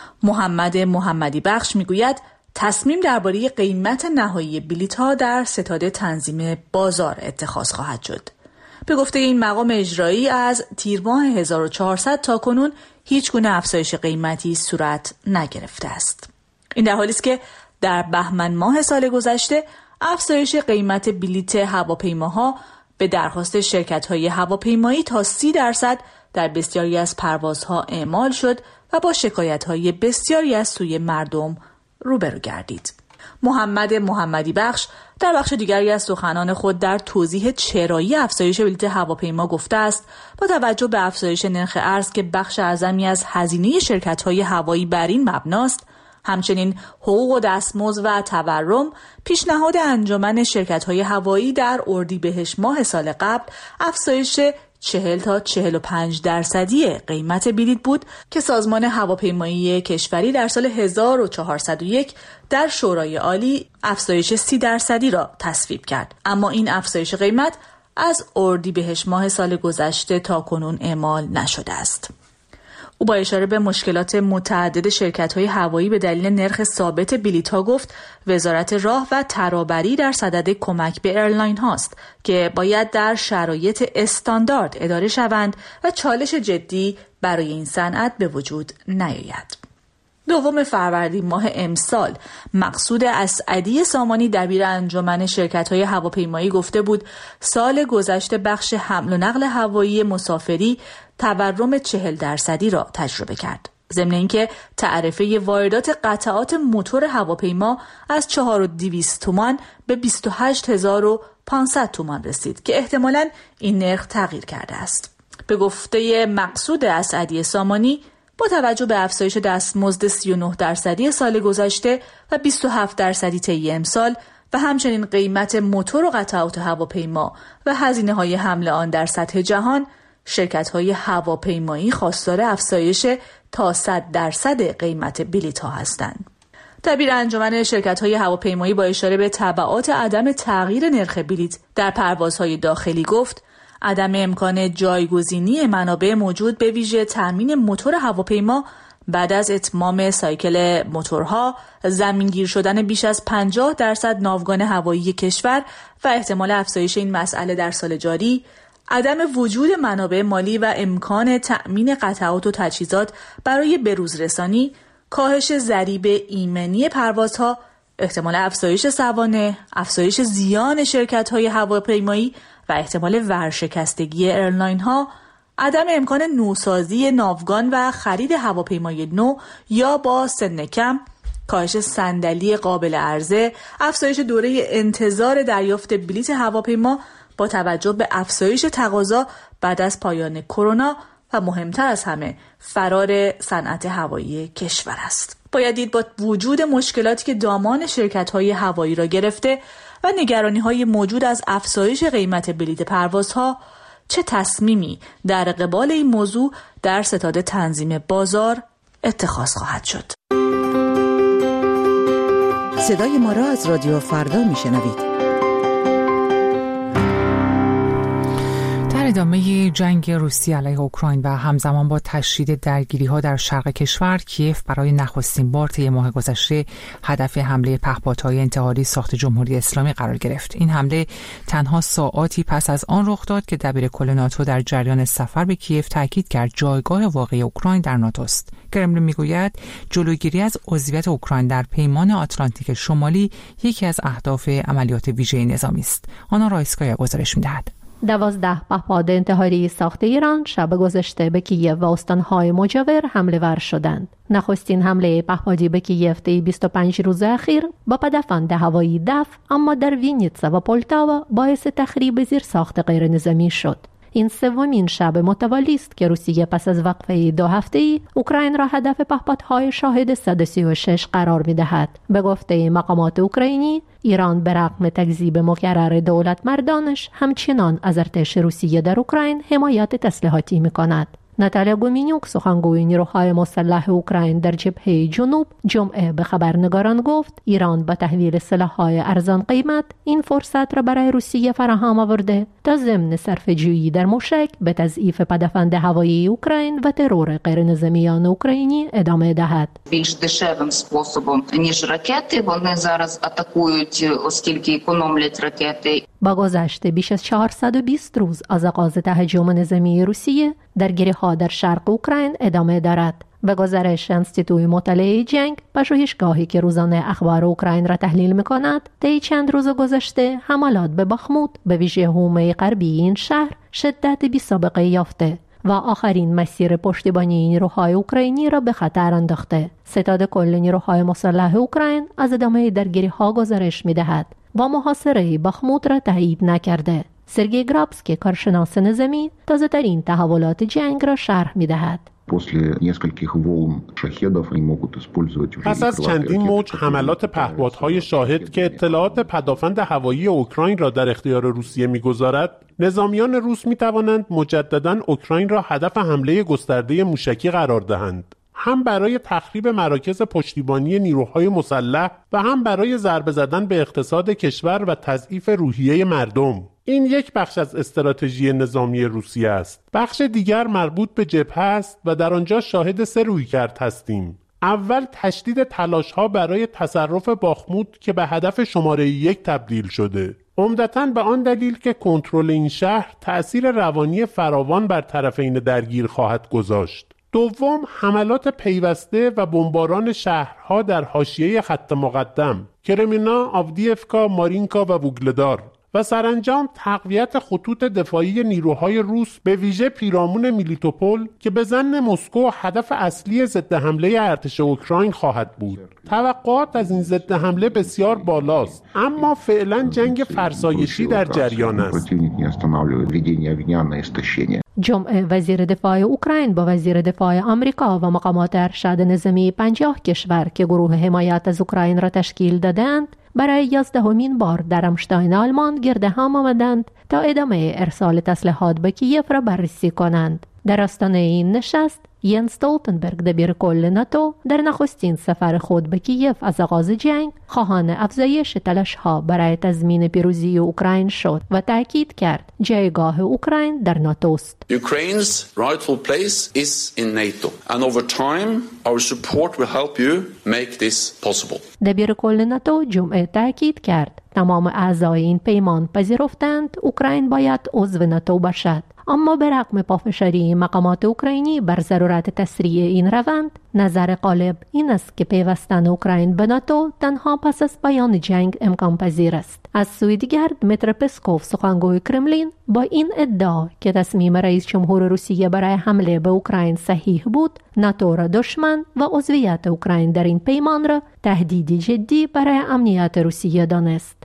Speaker 15: محمد محمدی بخش میگوید تصمیم درباره قیمت نهایی بلیط‌ها در ستاد تنظیم بازار اتخاذ خواهد شد. به گفته این مقام اجرایی، از تیر ماه هزار و چهارصد تا کنون هیچ گونه افزایش قیمتی صورت نگرفته است. این در حالی است که در بهمن ماه سال گذشته افزایش قیمت بلیط هواپیماها به درخواست شرکت‌های هواپیمایی تا سی درصد در بسیاری از پروازها اعمال شد و با شکایت‌های بسیاری از سوی مردم روبرو گردید. محمد محمدی بخش در بخش دیگری از سخنان خود در توضیح چرایی افزایش بلیط هواپیما گفته است با توجه به افزایش نرخ ارز که بخش اعظمی از هزینه شرکت‌های هوایی بر این مبناست، همچنین حقوق و دستمزد و تورم، پیشنهاد انجمن شرکت‌های هوایی در اردیبهشت ماه سال قبل افزایش چهل تا چهل و پنج درصدی قیمت بلیط بود که سازمان هواپیمایی کشوری در سال هزار و چهارصد و یک در شورای عالی افزایش سی درصدی را تصویب کرد. اما این افزایش قیمت از اردیبهشت ماه سال گذشته تا کنون اعمال نشده است. او با اشاره به مشکلات متعدد شرکت‌های هوایی به دلیل نرخ ثابت بلیط‌ها گفت وزارت راه و ترابری در صدد کمک به ایرلاین هاست که باید در شرایط استاندارد اداره شوند و چالش جدی برای این صنعت به وجود نیاید. دوم فروردین ماه امسال مقصود اسعدی سامانی دبیر انجمن شرکت‌های هواپیمایی گفته بود سال گذشته بخش حمل و نقل هوایی مسافری تورم چهل درصدی را تجربه کرد. ضمن اینکه تعرفه واردات قطعات موتور هواپیما از چهار و دویست تومان به بیست و هشت هزار و پانصد تومان رسید که احتمالاً این نرخ تغییر کرده است. به گفته مقصود اسعدی سامانی، با توجه به افزایش دستمزد سی و نه درصدی سال گذشته و بیست و هفت درصدی طی امسال و همچنین قیمت موتور و قطعات هواپیما و هزینه‌های حمل آن در سطح جهان، شرکت‌های هواپیمایی خواستار افزایش تا صد درصد قیمت بلیط‌ها هستند. دبیر انجمن شرکت‌های هواپیمایی با اشاره به تبعات عدم تغییر نرخ بلیط در پروازهای داخلی گفت عدم امکان جایگزینی منابع موجود به ویژه تامین موتور هواپیما بعد از اتمام سایکل موتورها، زمینگیر شدن بیش از پنجاه درصد ناوگان هوایی کشور و احتمال افزایش این مسئله در سال جاری، عدم وجود منابع مالی و امکان تأمین قطعات و تجهیزات برای بروزرسانی، کاهش ضریب ایمنی پروازها، احتمال افزایش سوانح، افزایش زیان شرکت‌های هواپیمایی و احتمال ورشکستگی ایرلاین ها، عدم امکان نوسازی ناوگان و خرید هواپیمای نو یا با سن کم، کاهش صندلی قابل عرضه، افزایش دوره انتظار دریافت بلیط هواپیما با توجه به افزایش تقاضا بعد از پایان کرونا و مهمتر از همه فرار صنعت هوایی کشور است. باید دید با وجود مشکلاتی که دامان شرکت‌های هوایی را گرفته و نگرانی‌های موجود از افزایش قیمت بلیط پروازها، چه تصمیمی در قبال این موضوع در ستاد تنظیم بازار اتخاذ خواهد شد.
Speaker 11: صدای ما را از رادیو فردا میشنوید.
Speaker 1: در ادامه جنگ روسیه علیه اوکراین و همزمان با تشدید درگیری‌ها در شرق کشور، کیف برای نخستین بار طی ماه گذشته هدف حمله پهپادهای انتحاری ساخت جمهوری اسلامی قرار گرفت. این حمله تنها ساعاتی پس از آن رخ داد که دبیرکل ناتو در جریان سفر به کیف تاکید کرد جایگاه واقعی اوکراین در ناتو است. کرملین میگوید جلوگیری از عضویت اوکراین در پیمان آتلانتیک شمالی یکی از اهداف عملیات ویژه نظامی است. آنا رایسکایا گزارش می‌دهد.
Speaker 16: دوازده پهپاد انتحاری ساخت ایران شب گذشته به کیف و استانهای مجاور حمله ور شدند. نخستین حمله پهپادی به کیف طی بیست و پنج روز اخیر با پدافند هوایی دف اما در وینیتسا و پولتاوا باعث تخریب زیرساخت غیر نظامی شد. این سومین شب متوالی است که روسیه پس از وقفه دو هفته‌ای اوکراین را هدف پهپادهای شاهد صد و سی و شش قرار می‌دهد. به گفته مقامات اوکراینی، ایران به رغم تکذیب مکرر دولت مردانش همچنان از ارتش روسیه در اوکراین حمایت تسلیحاتی می‌کند. ناتالیا گومینیوک، سخنگوی نیروهای مسلح اوکراین در جبهه جنوب، جمعه به خبرنگاران گفت ایران با تحویل سلاح‌های ارزان قیمت این فرصت را برای روسیه فراهم آورده تا ضمن صرفه‌جویی در موشک به تضعیف پدافند هوایی اوکراین و ترور غیرنظامیان اوکراینی ادامه دهد.
Speaker 17: більш дешевим способом ніж ракети. Вони зараз атакують, оскільки економлять ракети.
Speaker 16: با گذشت بیش از چهارصد و بیست روز از آغاز تهاجم نظامی روسیه، درگیری‌ها در شرق اوکراین ادامه دارد. به گزارش انستیتوی مطالعه جنگ، پژوهشگاهی که روزانه اخبار اوکراین را تحلیل می‌کند، طی چند روز گذشته حملات به باخموت به ویژه حومه غربی این شهر شدت بی‌سابقه یافته و آخرین مسیر پشتیبانی نیروهای اوکراینی را به خطر انداخته. ستاد کل نیروهای مسلح اوکراین از ادامه درگیری‌ها گزارش می‌دهد و محاصره باخموت را تایید نکرده. سرگئی گرابسکی، کارشناس نظامی، تازه‌ترین تحولات جنگ را شرح می‌دهد.
Speaker 18: پس از چندین موج حملات پهپادهای شاهد که اطلاعات پدافند هوایی اوکراین را در اختیار روسیه می‌گذارد، نظامیان روس می‌توانند مجدداً اوکراین را هدف حمله گسترده موشکی قرار دهند. هم برای تخریب مراکز پشتیبانی نیروهای مسلح و هم برای ضربه زدن به اقتصاد کشور و تضعیف روحیه مردم. این یک بخش از استراتژی نظامی روسیه است. بخش دیگر مربوط به جبهه است و در آنجا شاهد سه رویکرد هستیم. اول تشدید تلاش‌ها برای تصرف باخموت که به هدف شماره یک تبدیل شده. عمدتاً به آن دلیل که کنترل این شهر تأثیر روانی فراوان بر طرفین درگیر خواهد گذاشت. دوم، حملات پیوسته و بمباران شهرها در حاشیه خط مقدم، کرمنا، آودیفکا، مارینکا و ووگلدار، و سرانجام تقویت خطوط دفاعی نیروهای روس به ویژه پیرامون میلیتوپول که به ظن مسکو هدف اصلی ضد حمله ارتش اوکراین خواهد بود. توقعات از این ضد حمله بسیار بالاست، اما فعلا جنگ فرسایشی در جریان است.
Speaker 16: جمعه وزیر دفاع اوکراین با وزیر دفاع آمریکا و مقامات ارشد نظامی پنجاه کشور که گروه حمایت از اوکراین را تشکیل دادند برای یازدهمین بار در رامشتاین آلمان گرد هم آمدند تا ادامه ارسال تسلیحات به کیف را بررسی کنند. در آستانه این نشست، ینس استولتنبرگ دبیرکل ناتو در نخستین سفر خود به کیف از آغاز جنگ خواهان افزایش تلاش‌ها برای تضمین پیروزی اوکراین شد و تاکید کرد جایگاه اوکراین در ناتو است.
Speaker 19: Ukraine's rightful place is in NATO and over time our support will help you make this possible.
Speaker 16: دبیرکل ناتو جمعه تاکید کرد تمام اعضای این پیمان پذیرفتند اوکراین باید عضو ناتو باشد. اما به رغم پافشاری مقامات اوکراینی بر ضرورت تسریع این روند، نظر غالب این است که پیوستن اوکراین به ناتو تنها پس از پایان جنگ امکان پذیر است. از سوی دیگر دمیتر پسکوف، سخنگوی کرملین، با این ادعا که تصمیم رئیس جمهور روسیه برای حمله به اوکراین صحیح بود، ناتو را دشمن و عضویت اوکراین در این پیمان را تهدیدی جدی برای امنیت روسیه دانست.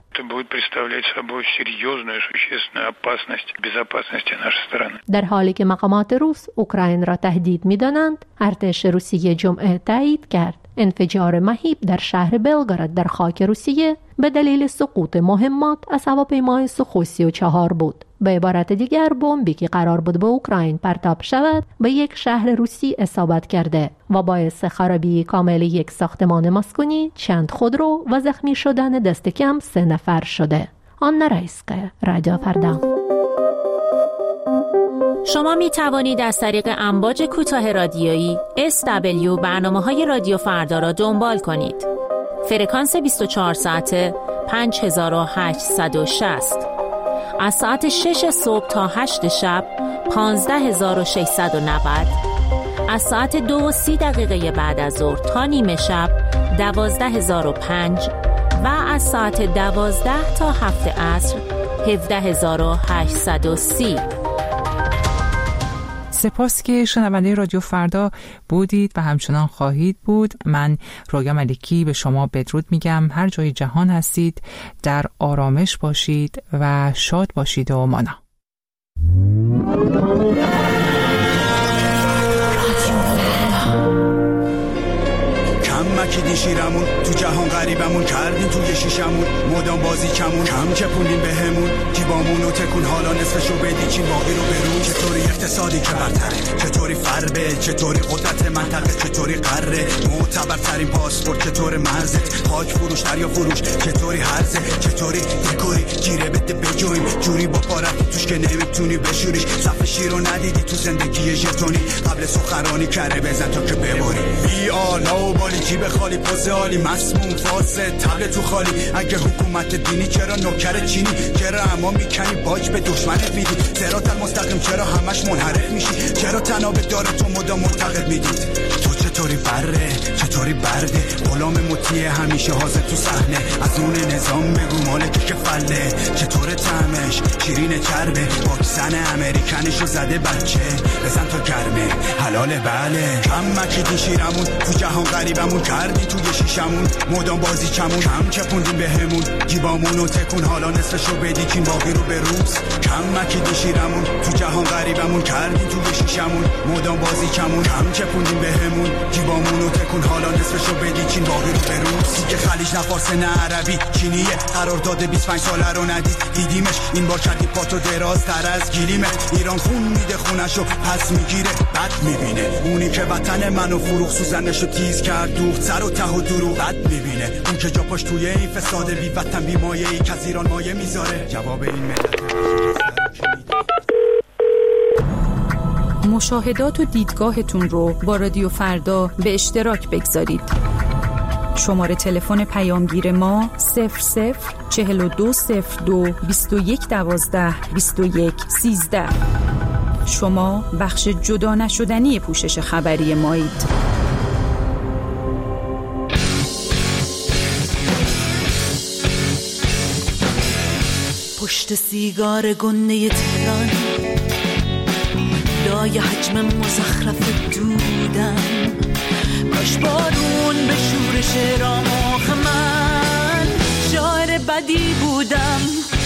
Speaker 16: در حالی که مقامات روس اوکراین را تهدید می‌دانند، ارتش روسیه جمعه تایید کرد انفجار مهیب در شهر بلگراد در خاک روسیه به دلیل سقوط مهمات از هواپیمای سوخوی سی و چهار بود. به عبارت دیگر بمبی که قرار بود به اوکراین پرتاب شود به یک شهر روسی اصابت کرده و باعث خرابی کامل یک ساختمان مسکونی، چند خودرو و زخمی شدن دست کم سه نفر شده. آن رئیسقه رادیو فردا.
Speaker 20: شما می توانید از طریق امواج کوتاه رادیویی اس دبلیو برنامه‌های رادیو فردا را دنبال کنید. فرکانس بیست و چهار ساعته پنج هزار و هشتصد و شصت. از ساعت شش صبح تا هشت شب پانزده هزار و ششصد و نود. از ساعت دو و سی دقیقه بعد از ظهر تا نیمه شب دوازده هزار و پنج و از ساعت دوازده تا هفت عصر هفده هزار و هشتصد و سی.
Speaker 1: سپاس که شنونده رادیو فردا بودید و همچنان خواهید بود. من رویا ملکی به شما بدرود میگم. هر جای جهان هستید در آرامش باشید و شاد باشید و مانا.
Speaker 21: مکیدین شیرمون تو جهان غریبمون کردین توی شیشمون مدام بازی کمون کم چپوندین بهمون جیبامون و تکون حالا نصفشو بدی چین باقی رو برون. چطوری اقتصادی که برتره، چطوری فربه، چطوری قدرت منطقه، چطوری قره معتبرترین پاسپورت، چطور مرزت خاک فروش دریا فروش، چطوری هرزه، چطوری دکوری جیره بده بجویم جوری با پارت توش که نمیتونی بشوریش. صف شیر رو ندیدی تو زندگی ژتونی قبل سخنرانی کره بزن تا که ببری. بی آلا و بالی جیب خالی پوز عالی مسموم فاسد تبل تو خالی. اگه حکومت دینی چرا نوکر چینی، چرا اما میکنی باج به دشمنت میدی. صراط المستقیم چرا همش منحرف میشی، چرا تناب داره تو مدام معتقد میدید. تو چطوری بره، چطوری برده، غلام مطیع همیشه حاضر تو صحنه. از اون نظام بگو مالک که فله، چطور طعمش شیرین چربه، واکسن امریکنشو زده بچه بزن تا گرمه حلاله. بله کم مکیدین شیرمون تو جهان غریبمون کردین توی شیشمون مدام بازی کمون کم چپوندین بهمون جیبامون و تکون حالا نصفشو بدی کین باقی رو به روز. کم مکیدین شیرمون تو جهان غریبمون کردین توی شیشمون مدام بازی کمون کم چپوندین بهمون جیبامون و تکون حالا نصفشو بدی کین باقی رو به روز. دیگه خلیج نه فارس نه عربی چینیه قرارداد بیست و پنج ساله رو ندید دیدیمش این بار کردی پاتو درازتر از گلیمت. ایران خون میده خونشو پس میگیره بد میبینه اونی که وطن منو فروخ سوزنشو تیز کرد دوخت سر و ته و دروغ بد میبینه اون که جا پاش توی این فساد بی وطن بی مایه ای که از ایران مایه میذاره. جواب این ملت
Speaker 22: مشاهدات و دیدگاهتون رو با رادیو فردا به اشتراک بگذارید. شماره تلفن پیامگیر ما صفر صفر چهل و دو صفر دو بیست و یک دوازده بیست و یک سیزده. شما بخش جدا نشدنی پوشش خبری مایید.
Speaker 23: پشت سیگار گنده تهران لای حجم مزخرف دودم، کاش بارون به شورش راماخ من شاعر بدی بودم.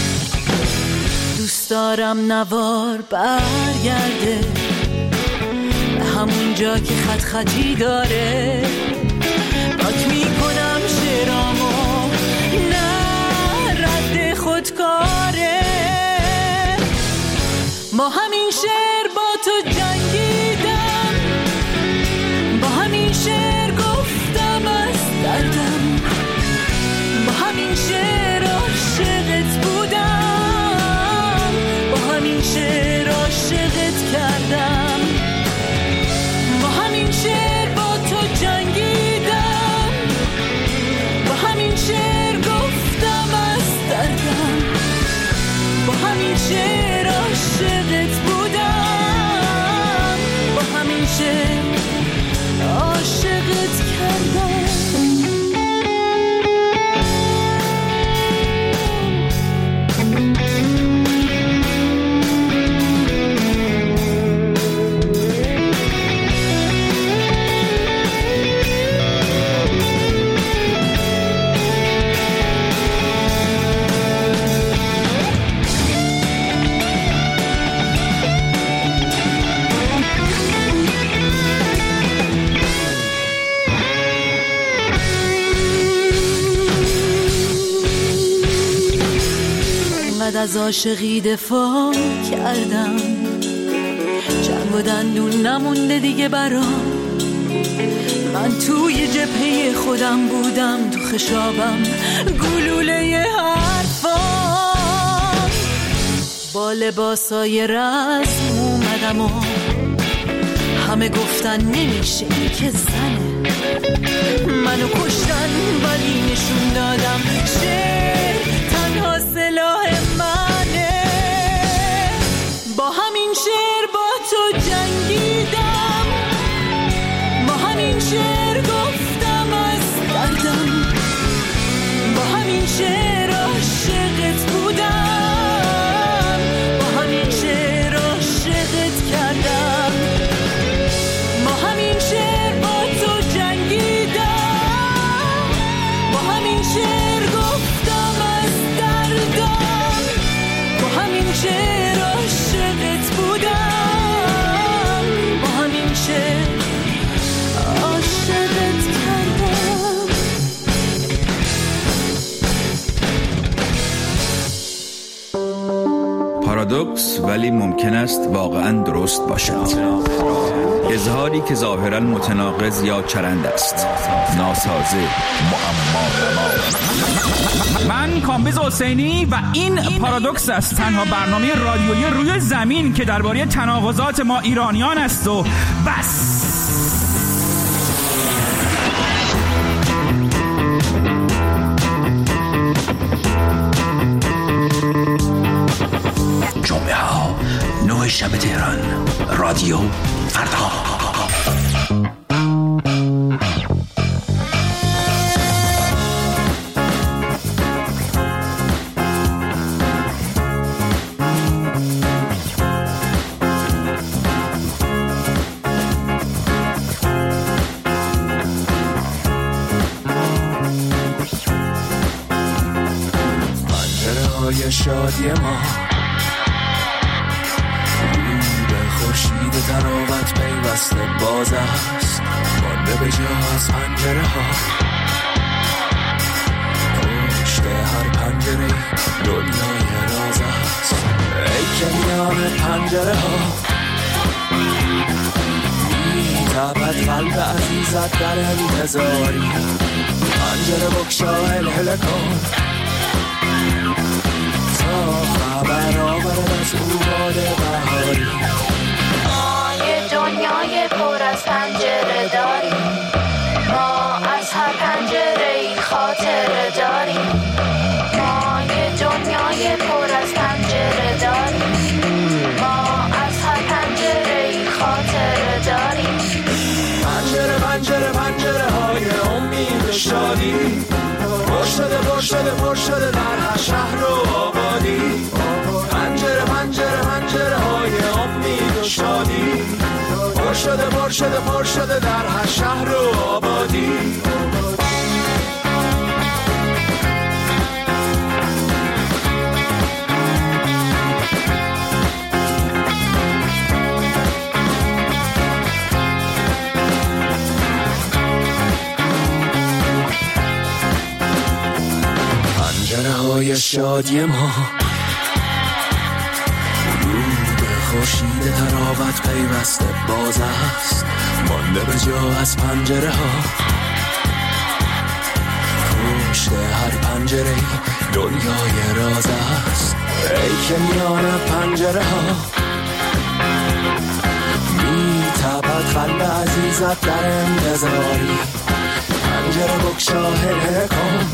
Speaker 23: دوست دارم نوار برگرده به همون جا که خط خطی داره، پاک میکنم شعرامو نه رد خودکاره. با همین شعر با تو جنگیدم، با همین شعر گفتم از دردم، با همین شعر عاشقت بودم، با همین شعر عاشقت کردم، با همین شعر با تو جنگیدم، با همین شعر گفتم از دردم، با همین شعر عاشقت بودم، با همین شعر عاشقت کردم. زیاد از عاشقی دفاع کردم، جنگ و دندون نمونده دیگه برام. من توی جبهه خودم بودم، تو خشابم گلوله حرفام. با لباسای رسم اومدم و همه گفتن نمیشه که زنه. منو کشتن ولی نشون دادم شعر تنها سلاح منه. با همین شعر با تو جنگیدم، با همین شعر گفتم از دردم، با همین شعر عاشقت بودم، با همین شعر عاشقت کردم. با همین شعر با تو جنگیدم، با همین شعر گفتم از دردم، با همین شعر عاشقت بودم، با همین شعر عاشقت کردم.
Speaker 3: پارادوکس ولی ممکن است واقعا درست باشد. اظهاری که ظاهرا متناقض یا چرند است، ناسازه، معما.
Speaker 4: من کامبیز حسینی و این پارادوکس است، تنها برنامه رادیویی روی زمین که درباره تناقضات ما ایرانیان است و بس.
Speaker 5: جمعه ها نه شب تهران، رادیو فردا.
Speaker 23: پنجره های شادی ما خورشید تراوت پیوسته باز است، مانده به جا از پنجره ها. پشت هر پنجره دنیای راز است، ای که میان پنجره ها میتابد قلب عزیزت در انتظاری. پنجره بکشا هلهله کن تا خبر آورد از او باد بهاری. دنیای پر از پنجره داریم، ما از هر پنجره ای خاطره داریم. ما یه دنیای پر از پنجره داریم، ما از هر پنجره ای خاطره داریم. پنجره پنجره پنجره های امید و شادی، پر شده پر شده پر شده در هر شهر و آبادی. پنجره پنجره پنجره های امید و شادی، پر شده پر شده پر شده در هر شهر و آبادی. پنجره های شادی ما خورشید تراوت پیوسته باز است، مانده به جا از پنجره ها. پشت هر پنجره دنیای راز است، ای که میان پنجره ها میتابد قلب عزیزت در انتظاری. پنجره بکشا هلهله کن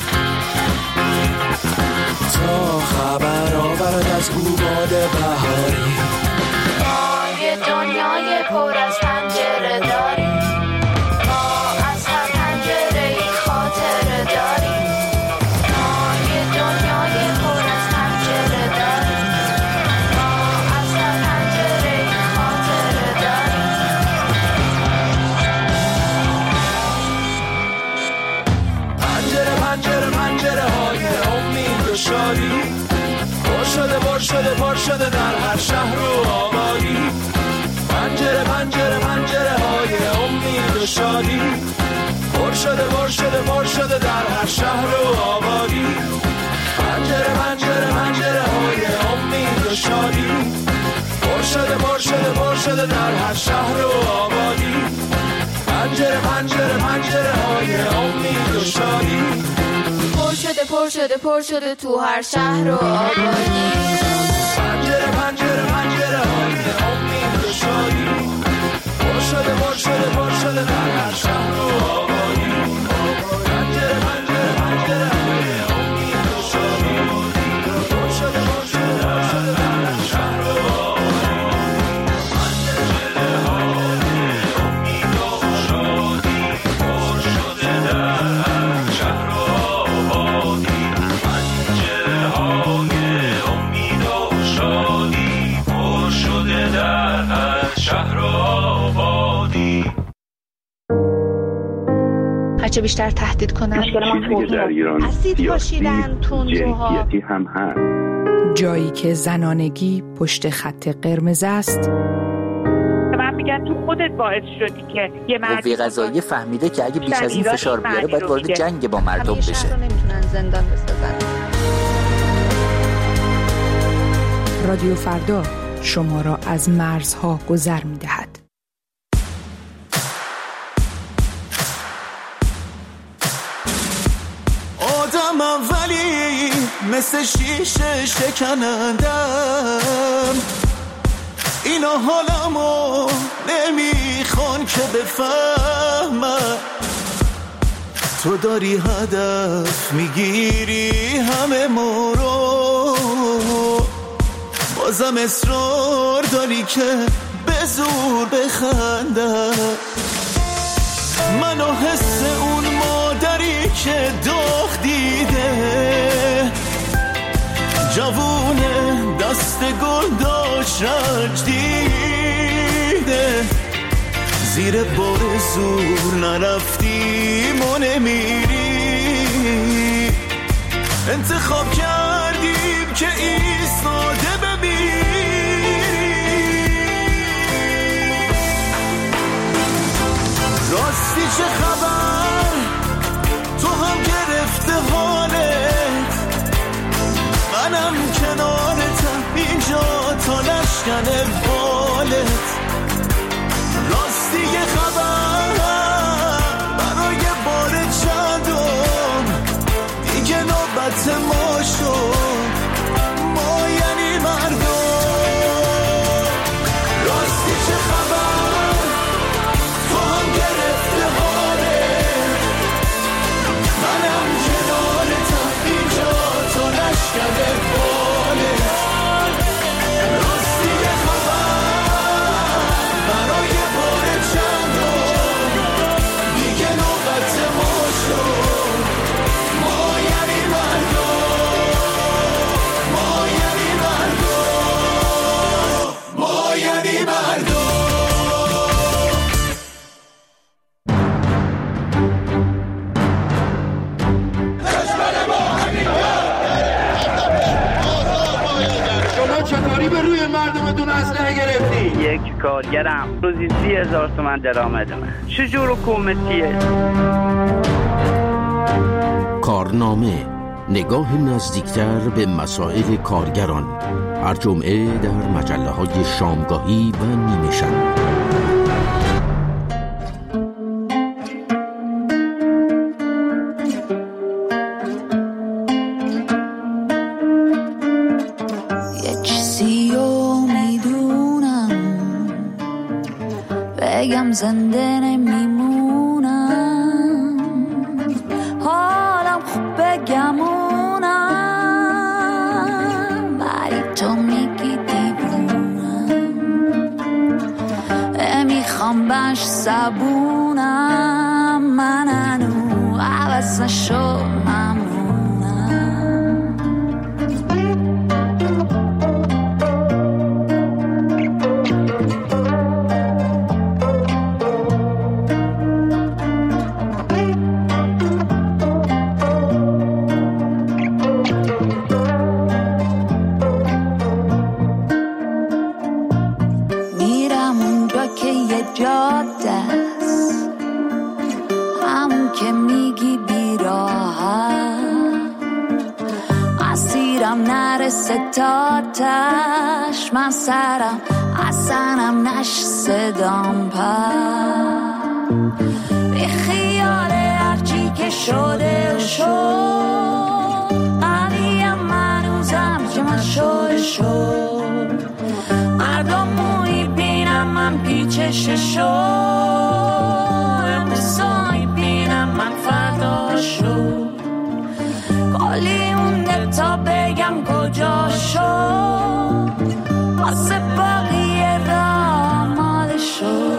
Speaker 23: تا خبر آورد از او باد بهاری. یه دنیای پر از پنجره داریم، ما از هر پنجره ای خاطره داریم. ما یه دنیای پر از پنجره داریم، ما از هر پنجره ای خاطره داریم. پنجره پنجره پنجره های امید و شادی، پر شده پر شده پر شده در هر شهر و آبادی. پنجره پنجره پنجره های امید و شادی، پر شده پر شده پر شده در هر شهر و آبادی. پنجره پنجره پنجره های
Speaker 6: شده پر شده پر شده در هر شهر و آبادی، پنجره پنجره پنجره های امید و شادی،
Speaker 23: پر شده پر شده پر شده تو هر شهر و آبادی،
Speaker 6: پنجره پنجره پنجره های امید و شادی، پر شده پر شده پر شده در هر شهر و آبادی، پنجره پنجره پنجره های امید و شادی، پر شده پر شده پر شده در هر شهر و آبادی، پنجره های امید و شادی، پر شده در هر شهر و آبادی، پنجره های امید و شادی، پر شده در هر شهر و آبادی.
Speaker 8: هرچه بیشتر تهدید کنن
Speaker 10: چیزی که در ایران سیاسی جنسیتی هم هست.
Speaker 12: جایی که زنانگی پشت خط قرمز است.
Speaker 24: من میگن تو خودت باعث شدی که یه مرد
Speaker 25: قوه قضاییه فهمیده که اگه بیش از این فشار بیاره باید وارد جنگ با مردم بشه.
Speaker 8: همیشه نمیتونن زندان بسازن.
Speaker 12: رادیو فردا شما را از مرزها گذر می‌دهد.
Speaker 6: آدم اولی مثل شیشه شکنندم، اینا حالمو نمیخوان که بفهمم، تو داری هدف میگیری همه ما رو، بازم اصرار داری که به زور بخندم، منو حس اون مادری که داغ دیده، جوونه دست گل داشت رنج دیده، زیر بار زور نرفتیم و نمیری، انتخاب کردیم که ایستاده بمیری، راستی چه خبر تو هم گرفته حالت، منم کنارتم اینجا تا نشکن بالت، راستی یه خبر برای بار چندم دیگه نوبت ما شد، ما یعنی مردم، راستی چه خبر تو هم گرفته حالت، منم کنارتم اینجا تا نشکن بالت، راستی یه خبر برای بار چندم دیگه نوبت ما شد، ما یعنی مردم، ما یعنی مردم، ما یعنی مردم.
Speaker 26: شما چطوری به روی مردمتون اسلحه گرفتی؟
Speaker 27: یک کارگرم روزی سی هزار تومن درآمدمه. چجور حکومتیه؟
Speaker 5: کارنامه، نگاه نزدیکتر به مسائل کارگران، هر جمعه در مجله های شامگاهی و نیمه شب.
Speaker 23: یه چیزی رو میدونم بگم زنده نمیمونم، حالم خوب بگمونم ولی تو میگی دیوونم، نمیخوام باش زبونم، من هنو عوض نشو جاده است، همون که میگی بیراحت، اسیرم نرسه تا تش، من سرم اصلاًم نش صدام پر به خیال هرچی که شده و شد قویم منوزم که من شده شد مردم موی بینم من پیچش شد بسایی بینم من فردا شد کلی مونده تا بگم کجا شد واسه باقیه را مال شد